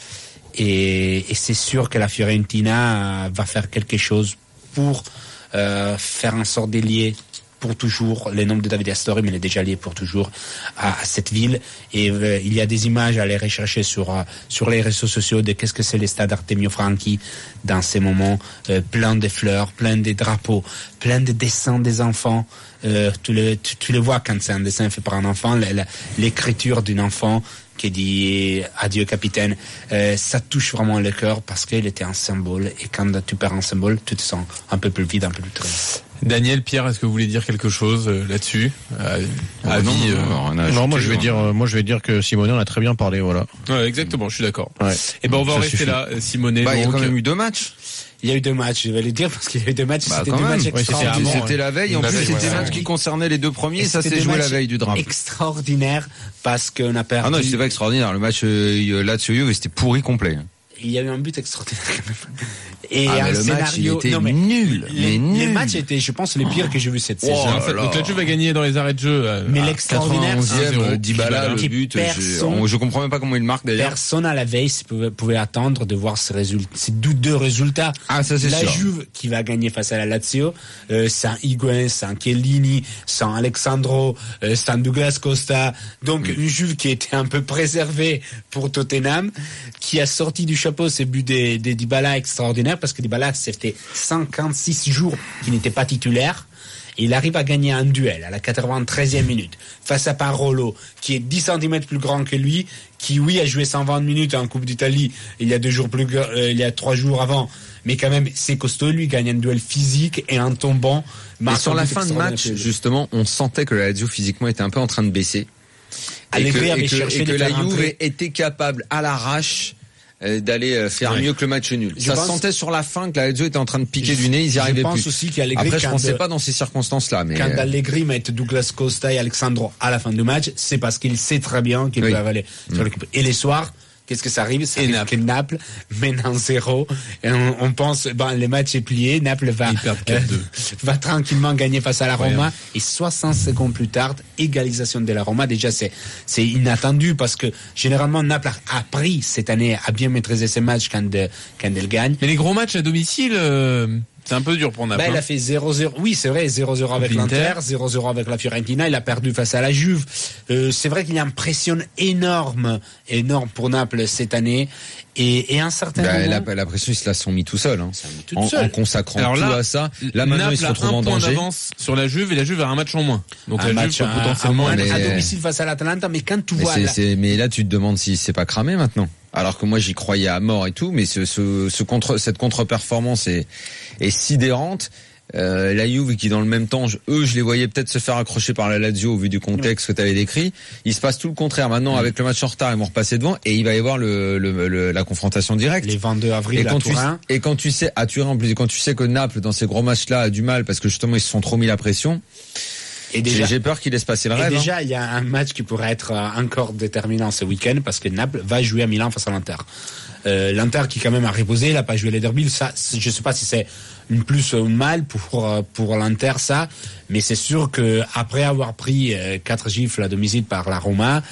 Et, et c'est sûr que la Fiorentina va faire quelque chose pour euh, faire en sorte de lier pour toujours les noms de Davide Astori, mais il est déjà lié pour toujours à, à cette ville. Et euh, il y a des images à aller rechercher sur euh, sur les réseaux sociaux de qu'est-ce que c'est les stades Artemio Franchi dans ces moments, euh, plein de fleurs, plein de drapeaux, plein de dessins des enfants. Euh, tu, le, tu, tu le vois quand c'est un dessin fait par un enfant, la, la, l'écriture d'un enfant qui dit adieu capitaine, euh, ça touche vraiment le cœur parce qu'il était un symbole. Et quand tu perds un symbole, tu te sens un peu plus vide, un peu plus triste. Daniel, Pierre, est-ce que vous voulez dire quelque chose euh, là-dessus euh, ah, non, non, euh, non, non moi je vais dire, euh, moi je vais dire que Simone on a très bien parlé, voilà. Ouais, exactement, je suis d'accord. Ouais. Et ben on va en rester suffit. là, Simone. Bah, donc... il y a quand même eu deux matchs. Il y a eu deux matchs, je vais le dire parce qu'il y a eu deux matchs. Bah, c'était deux matchs extraordinaires. Ouais, c'était, c'était la veille. En plus, c'était des matchs qui concernaient les deux premiers. Et ça s'est joué la veille du drame. Extraordinaire parce qu'on a perdu. Ah non, c'était pas extraordinaire. Le match euh, Lazio-Juve, c'était pourri complet. Il y a eu un but extraordinaire quand même. Et ah, un mais le scénario... match, il était non, mais nul. Les, mais nul. les matchs étaient, je pense, les pires que j'ai vus cette oh, saison. En fait, donc la Juve a gagné dans les arrêts de jeu. Euh, mais l'extraordinaire, quatre-vingt-onzième, Dybala, le but. Personne, je comprends même pas comment il marque d'ailleurs. Personne à la veille pouvait, pouvait attendre de voir ces résultats, ces douteux résultats. Ah, ça c'est la sûr. La Juve qui va gagner face à la Lazio, euh, sans Higuain, sans Chiellini, sans Alexandro, euh, sans Douglas Costa. Donc mm. une Juve qui était un peu préservée pour Tottenham, qui a sorti du chapeau ces buts de, de Dybala extraordinaires parce que Dybala c'était cinquante-six jours qu'il n'était pas titulaire. Et il arrive à gagner un duel à la quatre-vingt-treizième minute face à Parolo, qui est dix centimètres plus grand que lui, qui oui a joué cent vingt minutes en Coupe d'Italie il y a deux jours plus, euh, il y a trois jours avant, mais quand même c'est costaud. Lui gagne un duel physique et en tombant. Et sur la fin de match, justement, on sentait que la Lazio physiquement était un peu en train de baisser. Allegri avait cherché et que la Juve était capable à l'arrache d'aller faire ouais. mieux que le match nul. Je ça pense... se sentait sur la fin que la Lazio était en train de piquer du nez, ils y arrivaient plus. Aussi Après, je pensais de... pas dans ces circonstances-là, mais quand Allegri met Douglas Costa et Alexandro à la fin du match, c'est parce qu'il sait très bien qu'il oui. peut aller mmh. sur l'équipe. Et les soirs, qu'est-ce que ça arrive? Ça arrive que Naples mène en zéro. Et on, on pense, ben, le match est plié. Naples va, euh, va tranquillement gagner face à la Roma. Ouais. Et soixante secondes plus tard, égalisation de la Roma. Déjà, c'est, c'est inattendu parce que généralement, Naples a appris cette année à bien maîtriser ses matchs quand, de, quand elle gagne. Mais les gros matchs à domicile, euh... c'est un peu dur pour Naples. Ben, il a fait zéro zéro. Oui, c'est vrai, zéro zéro avec l'Inter, zéro zéro avec la Fiorentina. Il a perdu face à la Juve. Euh, c'est vrai qu'il y a une pression énorme, énorme pour Naples cette année. Et, et un certain ben, moment... la, la pression, ils se la sont mis tout seuls, hein. Tout en, seul. en consacrant Alors là, tout à ça. Là, maintenant, Naples ils se retrouvent en danger. un point d'avance sur la Juve et la Juve a un match en moins. Donc un la match Juve peut potentiellement à, mais... à domicile face à l'Atalanta. Mais quand tu mais vois... C'est, la... c'est, mais là, tu te demandes si c'est pas cramé maintenant. Alors que moi, j'y croyais à mort et tout, mais ce, ce, ce contre, cette contre-performance est, est sidérante. Euh, la Juve qui dans le même temps, je, eux je les voyais peut-être se faire accrocher par la Lazio au vu du contexte oui. que tu avais décrit. Il se passe tout le contraire maintenant oui. avec le match en retard, ils vont repasser devant et il va y avoir le, le, le la confrontation directe. Les vingt-deux avril et à quand Turin. Tu, et quand tu sais à Turin en plus, quand tu sais que Naples dans ces gros matchs-là a du mal parce que justement ils se sont trop mis la pression. Et déjà, j'ai peur qu'il laisse passer le et rêve. Déjà, hein. il y a un match qui pourrait être encore déterminant ce week-end parce que Naples va jouer à Milan face à l'Inter. Euh, L'Inter qui quand même a reposé, il n'a pas joué les derbies. Ça, je sais pas si c'est une plus ou une mal pour pour l'Inter ça, mais c'est sûr que après avoir pris euh, quatre gifles à domicile par la Roma,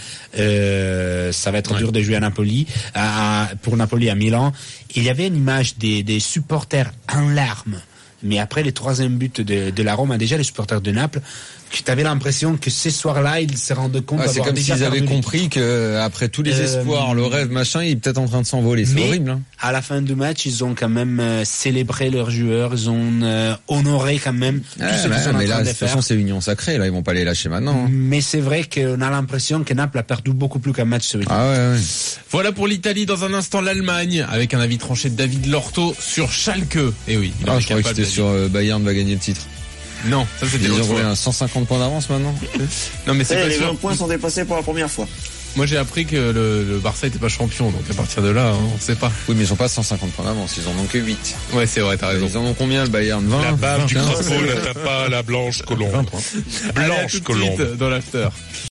euh, ça va être ouais. dur de jouer à Napoli, à, pour Napoli à Milan. Il y avait une image des, des supporters en larmes. Mais après les troisième buts de, de la Roma, déjà les supporters de Naples, tu avais l'impression que ce soir-là, ils se rendaient compte ah, d'avoir c'est comme déjà s'ils avaient perdu compris que après tous les espoirs, euh, le rêve, machin, il est peut-être en train de s'envoler. C'est mais horrible. Hein. À la fin du match, ils ont quand même euh, célébré leurs joueurs, ils ont euh, honoré quand même tout ah, ce bah, qu'ils sont en mais train là, de de toute faire. façon, c'est union sacrée. Là, ils vont pas les lâcher maintenant. Hein. Mais c'est vrai qu'on a l'impression que Naples a perdu beaucoup plus qu'un match ce week-end. Ah ouais, ouais. Voilà pour l'Italie. Dans un instant, l'Allemagne avec un avis tranché de David Lorto sur Schalke. Et oui. Il ah, je croyais que c'était sur euh, Bayern va gagner le titre. Non, ça c'était Ils ont roulé à cent cinquante points d'avance maintenant. Non mais c'est et pas les sûr. vingt points sont dépassés pour la première fois. Moi j'ai appris que le, le Barça était pas champion, donc à partir de là, hein, on sait pas. Oui, mais ils ont pas cent cinquante points d'avance, ils en ont que huit. Ouais, c'est vrai, t'as raison. Ils en ont combien, le Bayern? vingt? La bave du vingt, crapaud, la tapa, la blanche colombe. Blanche colombe. Dans l'after.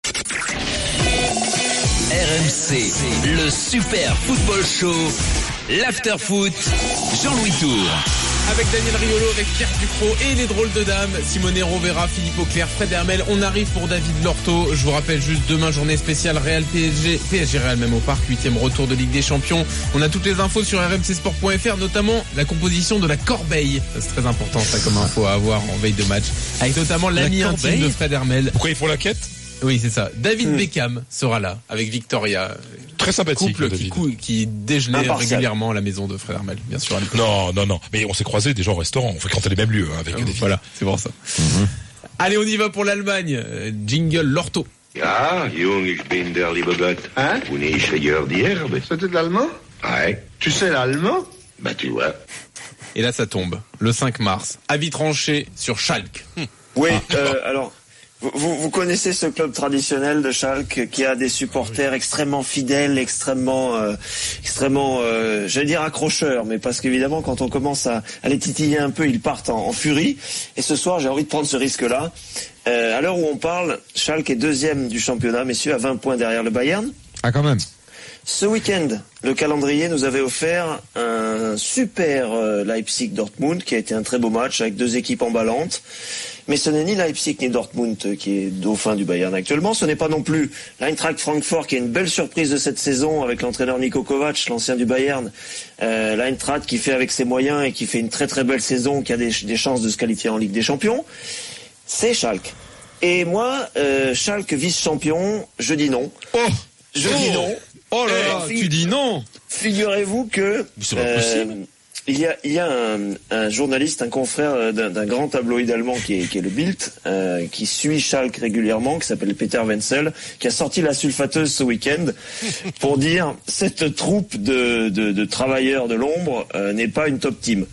R M C, le Super Football Show, l'After Foot, Jean-Louis Tour. Avec Daniel Riolo, avec Pierre Ducrot et les drôles de dames, Simone Rovera, Philippe Auclair, Fred Hermel. On arrive pour David Lorto. Je vous rappelle juste demain, journée spéciale Real P S G, P S G Real même au parc, huitième retour de Ligue des Champions. On a toutes les infos sur r m c sport point f r, notamment la composition de la corbeille. C'est très important ça comme info à avoir en veille de match. Avec notamment l'ami intime de Fred Hermel. Pourquoi ils font la quête? Oui, c'est ça. David mmh. Beckham sera là avec Victoria. Très sympathique. Couple qui, cou- qui déjeunait Impartial. régulièrement à la maison de Fred Hermel, bien sûr. Non, non, non. Mais on s'est croisés déjà au restaurant. On fréquentait les mêmes lieux hein, avec euh, des Voilà, c'est pour ça. Mmh. Allez, on y va pour l'Allemagne. Jingle Lorto. Ja, jung, ich bin der liebe Gott. Hein? Und ich hier die Erbe. C'était de l'allemand? Ouais. Tu sais l'allemand? Bah, tu vois. Et là, ça tombe. Le cinq mars. Avis tranché sur Schalke. Oui, euh, alors... Vous, vous connaissez ce club traditionnel de Schalke qui a des supporters extrêmement fidèles, extrêmement, euh, extrêmement, euh, j'allais dire accrocheurs, mais parce qu'évidemment quand on commence à, à les titiller un peu, ils partent en, en furie. Et ce soir, j'ai envie de prendre ce risque-là. Euh, à l'heure où on parle, Schalke est deuxième du championnat, messieurs, à vingt points derrière le Bayern. Ah, quand même. Ce week-end, le calendrier nous avait offert un super euh, Leipzig-Dortmund qui a été un très beau match avec deux équipes emballantes. Mais ce n'est ni Leipzig ni Dortmund qui est dauphin du Bayern actuellement. Ce n'est pas non plus l'Eintracht Francfort qui est une belle surprise de cette saison avec l'entraîneur Niko Kovac, l'ancien du Bayern. Euh, L'Eintracht qui fait avec ses moyens et qui fait une très très belle saison, qui a des, des chances de se qualifier en Ligue des Champions. C'est Schalke. Et moi, euh, Schalke vice-champion, je dis non. Oh je oh dis non. Oh là là, euh, tu dis non. Figurez-vous que... C'est pas possible. Euh, Il y a, il y a un, un journaliste, un confrère d'un, d'un grand tabloïd allemand qui est, qui est le Bild, euh, qui suit Schalke régulièrement, qui s'appelle Peter Wenzel, qui a sorti la sulfateuse ce week-end pour dire cette troupe de, de, de travailleurs de l'ombre euh, n'est pas une top team.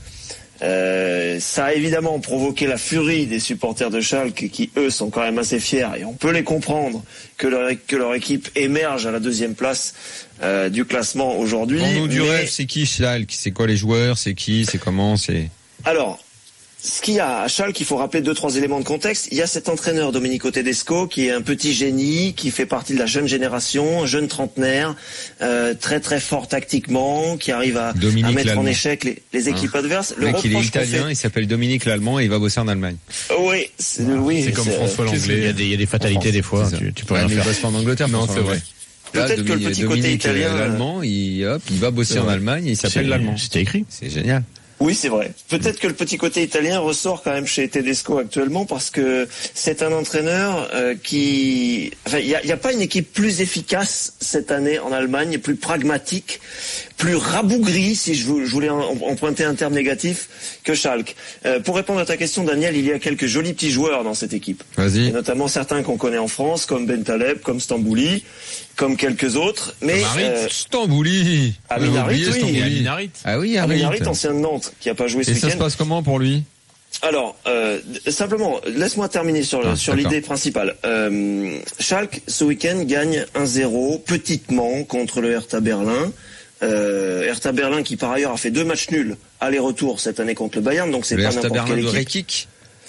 Euh, ça a évidemment provoqué la furie des supporters de Schalke qui, eux, sont quand même assez fiers et on peut les comprendre que leur, que leur équipe émerge à la deuxième place euh, du classement aujourd'hui. Vends-nous du mais... rêve, c'est qui Schalke? C'est quoi les joueurs? C'est qui? C'est comment? C'est... Alors, ce qu'il y a à Schalke, il faut rappeler deux, trois éléments de contexte. Il y a cet entraîneur, Domenico Tedesco, qui est un petit génie, qui fait partie de la jeune génération, un jeune trentenaire, euh, très très fort tactiquement, qui arrive à, à mettre l'Allemand. en échec les, les équipes hein. adverses. Le mec, il est italien, fait... il s'appelle Dominique l'Allemand et il va bosser en Allemagne. Oui, c'est, oui, c'est comme c'est, François Langlais. Il y a des, il y a des fatalités des fois, tu, tu peux ouais, rien mais faire. Il bosse pas en Angleterre, non, c'est vrai. Là, peut-être Dominique, que le petit Dominique, côté italien, l'Allemand, il, hop, il va bosser en Allemagne et il s'appelle l'Allemand. C'était écrit. C'est génial. Oui, c'est vrai. Peut-être que le petit côté italien ressort quand même chez Tedesco actuellement parce que c'est un entraîneur euh, qui... Enfin, il n'y a, y a pas une équipe plus efficace cette année en Allemagne, plus pragmatique, plus rabougrie, si je, je voulais emprunter un terme négatif, que Schalke. Euh, pour répondre à ta question, Daniel, il y a quelques jolis petits joueurs dans cette équipe. Vas-y. Et notamment certains qu'on connaît en France, comme Bentaleb, comme Stambouli, comme quelques autres. Mais euh, Stambouli. Amin Harit, oui. Amin Harit. Ah oui, Amin Harit, ancien de Nantes, qui a pas joué ce Et week-end. ça se passe comment pour lui? Alors, euh, simplement, laisse-moi terminer sur, ah, sur l'idée principale. Euh, Schalke, ce week-end, gagne un zéro, petitement, contre le Hertha Berlin. Euh, Hertha Berlin qui, par ailleurs, a fait deux matchs nuls aller-retour cette année contre le Bayern, donc c'est le pas Hertha n'importe Berlin quelle de équipe. Rekik.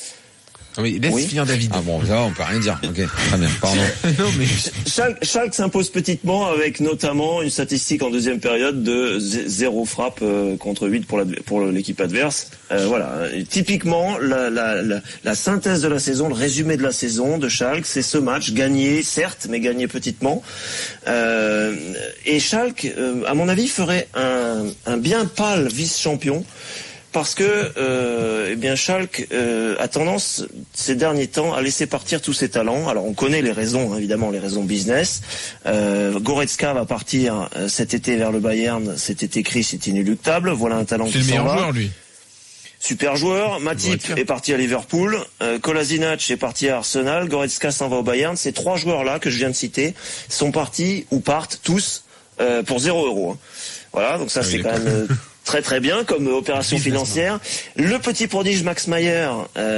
Oui, laisse oui. finir David. Ah bon, ça on peut rien dire. Ok, très bien, pardon. non, mais... Schalke, Schalke s'impose petitement avec notamment une statistique en deuxième période de zéro frappe euh, contre huit pour, la, pour l'équipe adverse. Euh, voilà, et typiquement la, la, la, la synthèse de la saison, le résumé de la saison de Schalke, c'est ce match gagné, certes, mais gagné petitement. Euh, et Schalke, euh, à mon avis, ferait un, un bien pâle vice-champion. Parce que euh, eh bien Schalke euh, a tendance ces derniers temps à laisser partir tous ses talents. Alors on connaît les raisons, évidemment les raisons business. Euh, Goretzka va partir euh, cet été vers le Bayern. C'était écrit, c'est inéluctable. Voilà un talent c'est qui s'en va. C'est le meilleur joueur lui. Super joueur. Matip est parti à Liverpool. Euh, Kolasinac est parti à Arsenal. Goretzka s'en va au Bayern. Ces trois joueurs-là que je viens de citer sont partis ou partent tous euh, pour zéro euro. Hein. Voilà, donc ça ah, c'est quand même. Euh, très très bien comme opération financière. Le petit prodige Max Meyer,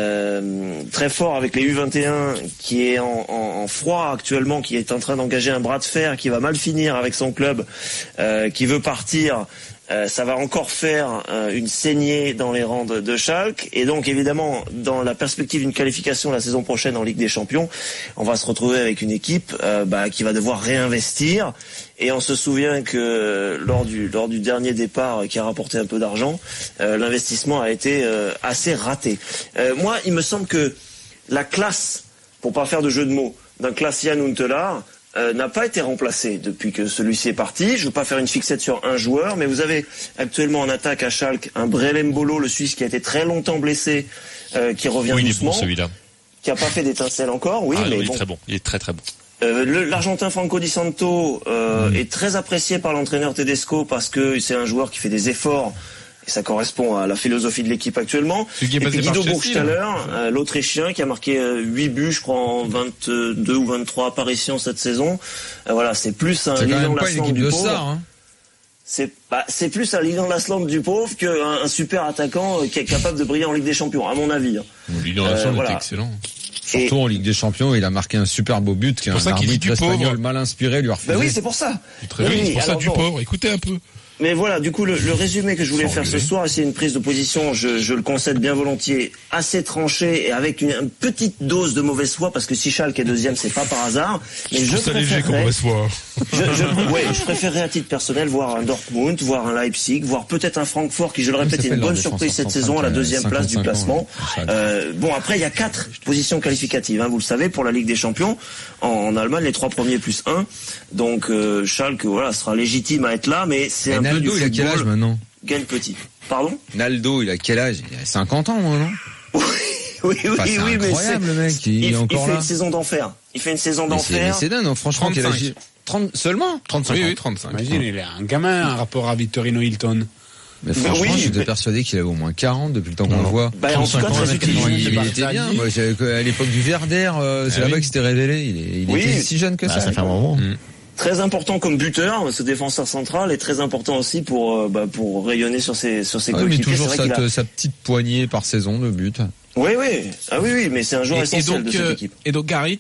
euh, très fort avec les U vingt et un, qui est en, en, en froid actuellement, qui est en train d'engager un bras de fer, qui va mal finir avec son club, euh, qui veut partir. Euh, ça va encore faire euh, une saignée dans les rangs de, de Schalke, et donc évidemment dans la perspective d'une qualification la saison prochaine en Ligue des Champions, on va se retrouver avec une équipe euh, bah, qui va devoir réinvestir. Et on se souvient que euh, lors du lors du dernier départ euh, qui a rapporté un peu d'argent, euh, l'investissement a été euh, assez raté. Euh, moi, il me semble que la classe, pour pas faire de jeu de mots, d'un Klaas-Jan Huntelaar Euh, n'a pas été remplacé depuis que celui-ci est parti. Je ne veux pas faire une fixette sur un joueur, mais vous avez actuellement en attaque à Schalke un Brelem Bolo, le Suisse, qui a été très longtemps blessé, euh, qui revient oui, doucement. Il est bon, celui-là. Qui n'a pas fait d'étincelle encore, oui, ah, mais non, il bon. est très bon. Il est très très bon. Euh, le, L'Argentin Franco Di Santo euh, mmh. est très apprécié par l'entraîneur Tedesco parce que c'est un joueur qui fait des efforts. Et ça correspond à la philosophie de l'équipe actuellement. Et puis Guido Burgstaller, euh, l'Autrichien, qui a marqué euh, huit buts, je crois, en vingt-deux ou vingt-trois apparitions cette saison. Euh, voilà, c'est plus un Lilian Lasland du pauvre. Ça, hein. C'est, bah, c'est plus un Lilian Lasland du pauvre qu'un un super attaquant euh, qui est capable de briller en Ligue des Champions, à mon avis. Lilian Lasland euh, voilà. était excellent. Surtout et en Ligue des Champions, il a marqué un super beau but qu'un arbitre espagnol mal inspiré lui a refusé. Ben oui, c'est pour ça. C'est très oui, bien, c'est pour ça du pauvre. Écoutez un peu. Mais voilà, du coup, le, le résumé que je voulais faire ce soir, c'est une prise de position, je, je le concède bien volontiers, assez tranchée et avec une, une petite dose de mauvaise foi, parce que si Schalke est deuxième, c'est pas par hasard. Mais je, je préférerais, mauvaise foi. Je, je, ouais, je préférerais à titre personnel voir un Dortmund, voir un Leipzig, voir peut-être un Francfort qui, je le répète, est une bonne surprise cette saison à la deuxième place du classement. Euh, bon, après, il y a quatre positions qualificatives, hein, vous le savez, pour la Ligue des Champions. En, en Allemagne, les trois premiers plus un. Donc, euh, Schalke, voilà, sera légitime à être là, mais c'est un Naldo, peu du il a quel âge maintenant? Gagne petit. Pardon? Naldo, il a quel âge? Il a cinquante ans, non? Oui, oui, enfin, oui, oui, mais incroyable, le mec. Il, il est encore il fait là. une saison d'enfer. Il fait une saison d'enfer. C'est dingue, non, franchement, quel âge? trente, seulement? trente-cinq. Oui, oui, trente-cinq. Imagine, il est un gamin, un rapport à Vittorino Hilton. Mais franchement, oui, j'étais mais... persuadé qu'il avait au moins quarante depuis le temps qu'on le voit. Bah, en tout cas, très utilisé. Il, il était bien. Moi, à l'époque du Werder, euh, c'est ah là-bas oui. qu'il s'était révélé. Il, est, il oui. était si jeune que bah, ça. Ça fait un moment. Mmh. Très important comme buteur, ce défenseur central est très important aussi pour euh, bah, pour rayonner sur ses sur ses ah, coéquipiers. Mais toujours sa, a... sa petite poignée par saison de but. Oui, oui, ah oui, oui, mais c'est un joueur et, essentiel et donc, de cette euh, équipe. Et donc Garit.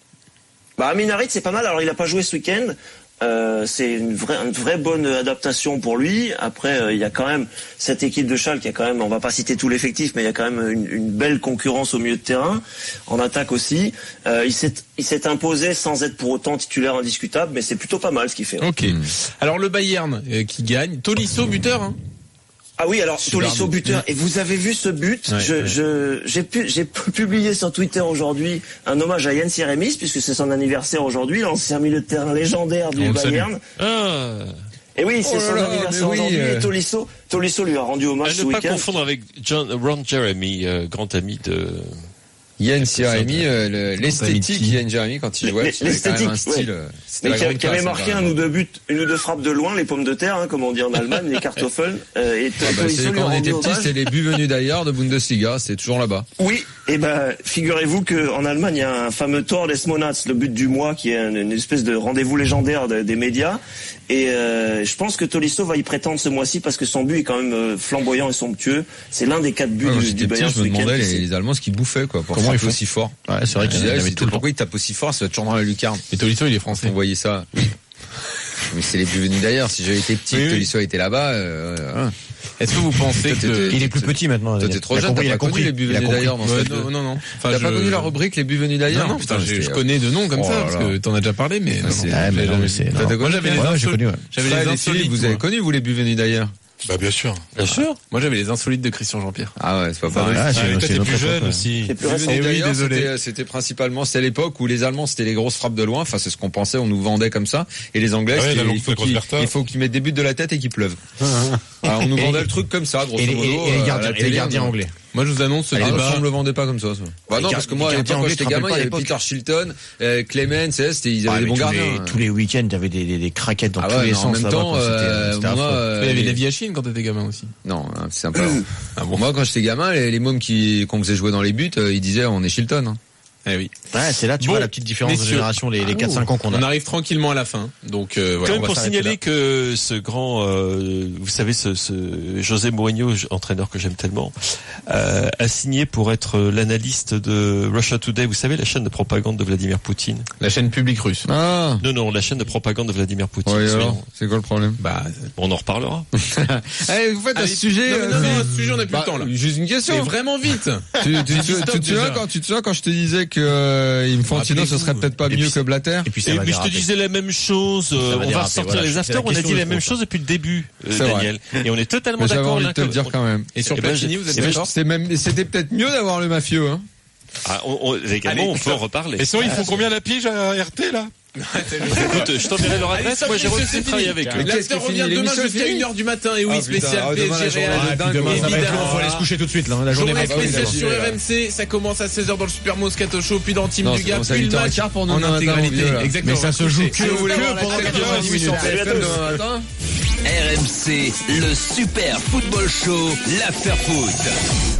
Bah, Amin Harit, c'est pas mal. Alors, il a pas joué ce week-end. Euh, c'est une vraie, une vraie bonne adaptation pour lui. Après, euh, il y a quand même cette équipe de Schalke qui a quand même, on va pas citer tout l'effectif, mais il y a quand même une, une belle concurrence au milieu de terrain, en attaque aussi. Euh, il s'est, il s'est imposé sans être pour autant titulaire indiscutable, mais c'est plutôt pas mal ce qu'il fait. Ok. Mmh. Alors le Bayern euh, qui gagne, Tolisso buteur. Hein. Ah oui, alors Tolisso buteur. Et vous avez vu ce but? Ouais, je, ouais. je, j'ai pu, j'ai publié sur Twitter aujourd'hui un hommage à Jens Jeremies puisque c'est son anniversaire aujourd'hui, l'ancien milieu de terrain légendaire du Bayern. Ah. Et oui, c'est oh son là, anniversaire oui, aujourd'hui. euh... Et Tolisso, Tolisso lui a rendu hommage à ce ne week-end. pas confondre avec John, Ron Jeremy, euh, grand ami de. Yann Jeremy, euh, l'esthétique Yann Jeremy quand il jouait, c'était quand même un style. Ouais. Mais qui, qui avait marqué un ou deux buts, une ou deux frappes de loin, les pommes de terre, hein, comme on dit en Allemagne, les Kartoffeln. Euh, et ah bah, c'est quand on était petits, c'était les buts venus d'ailleurs de Bundesliga, c'est toujours là-bas. Oui, et ben figurez-vous que en Allemagne il y a un fameux Tor des Monats, le but du mois, qui est une, une espèce de rendez-vous légendaire de, des médias. Et euh, je pense que Tolisso va y prétendre ce mois-ci parce que son but est quand même flamboyant et somptueux. C'est l'un des quatre buts ouais, du, du Bayern. Je me demandais les, les Allemands ce qu'ils bouffaient quoi pour frapper aussi fort. Ouais, c'est vrai qu'ils avaient tout le pourquoi ils tapent aussi fort, ça va toujours dans la lucarne. Et Tolisso il est français. Vous voyez ça. Mais c'est les buts venus d'ailleurs. Si j'avais été petit, oui, Tolisso était là-bas. Euh, euh, Est-ce que vous pensez que il est plus petit maintenant? Toi t'es trop jeune, t'as pas connu les buts venus d'ailleurs dans cette. Non, non, non. T'as pas connu la rubrique les buts venus d'ailleurs? Non, putain, je connais de noms comme ça parce que t'en as déjà parlé, mais. Moi j'avais les insolites. J'avais les insolites. Vous avez connu vous les buts venus d'ailleurs? Bah bien sûr. Bien sûr. Moi j'avais les insolites de Christian Jean-Pierre. Ah ouais, c'est pas pareil. Ah, c'est, c'est plus jeune aussi. C'est plus récent. Et oui, désolé. C'était, c'était principalement, c'était l'époque où les Allemands c'était les grosses frappes de loin. Enfin, c'est ce qu'on pensait, on nous vendait comme ça. Et les Anglais, ah ouais, il, faut qu'ils, il faut qu'ils mettent des buts de la tête et qu'ils pleuvent. Alors, on nous vendait le truc comme ça, grosso modo. Et les gardiens, et les gardiens anglais. Moi, je vous annonce ce débat. On me le vendait pas comme ça. ça. Bah non, parce que moi, à l'époque, quand j'étais gamin, il y avait Peter Shilton, euh, Clemens, c'était, ils avaient des bons gardiens. Tous les week-ends, il y avait des, des, des craquettes dans tous les sens. En même temps, moi, il y avait la Viachine quand t'étais gamin aussi. Non, c'est sympa. Moi, quand j'étais gamin, les, les mômes qui, qu'on faisait jouer dans les buts, ils disaient, on est Shilton. Eh oui. Ouais, c'est là, tu Bon, vois la petite différence de messieurs. génération, les, les quatre cinq ans qu'on a. On arrive tranquillement à la fin. Donc, euh, voilà. Quand même on va pour s'arrêter signaler là. que ce grand, euh, vous savez, ce, ce José Mourinho, entraîneur que j'aime tellement, euh, a signé pour être l'analyste de Russia Today. Vous savez, la chaîne de propagande de Vladimir Poutine. La chaîne publique russe. Ah. Non, non, la chaîne de propagande de Vladimir Poutine. Ouais, alors, Soyons- c'est quoi le problème? Bah, on en reparlera. Allez, vous faites un allez, sujet. Non, mais non, euh, non, ce sujet, on n'a plus bah, le temps, là. Juste une c'est question. vraiment vite. Tu, tu, tu, Stop, tu te souviens déjà. quand tu te souviens quand je te disais que euh, Infantino ce serait peut-être pas Et mieux puis- que Blatter. Et puis ça Et, va mais je te déraper. disais la même chose. euh, Ça va on va déraper, ressortir voilà. les C'est afters. la On a question dit de la même fond, chose depuis le début, euh, C'est vrai. Daniel. Et on est totalement Mais j'avais d'accord. envie là, de te le que- dire quand même. Et sur Eh ben, Platini, je- vous êtes eh ben, d'accord? C'était même, c'était peut-être mieux d'avoir le mafieux, hein. Ah, on, on, également, Allez, on peut en reparler. Et sinon, ils font combien la pige à R T, là? Écoute, je t'enverrai leur Allez, adresse. stop, Moi, j'ai messieurs, refusé c'est de travailler fini. avec eux. Qu'est-ce L'after qui est revient fini? demain L'émission est jusqu'à finie une heure du matin. Et oui, Ah, putain. spécial Ah, demain, la P S G journée Real. de Ah, dingue, puis demain, ça va être évidemment. long, faut aller se coucher tout de suite, là. La journée Journée va pas spéciale vite, sur là. R M C, ça commence à seize heures dans le Super Moscato Show, puis dans Team Non, du ça Gap, commence à puis le huit heures match quinze pour nous en demain matin, intégralité. mon vieux, là. Exactement. Mais ça se joue que, Si vous voulez que voir la pendant télé, quatre-vingt-dix minutes. sur F M demain matin. R M C, le Super Football Show, l'After Foot.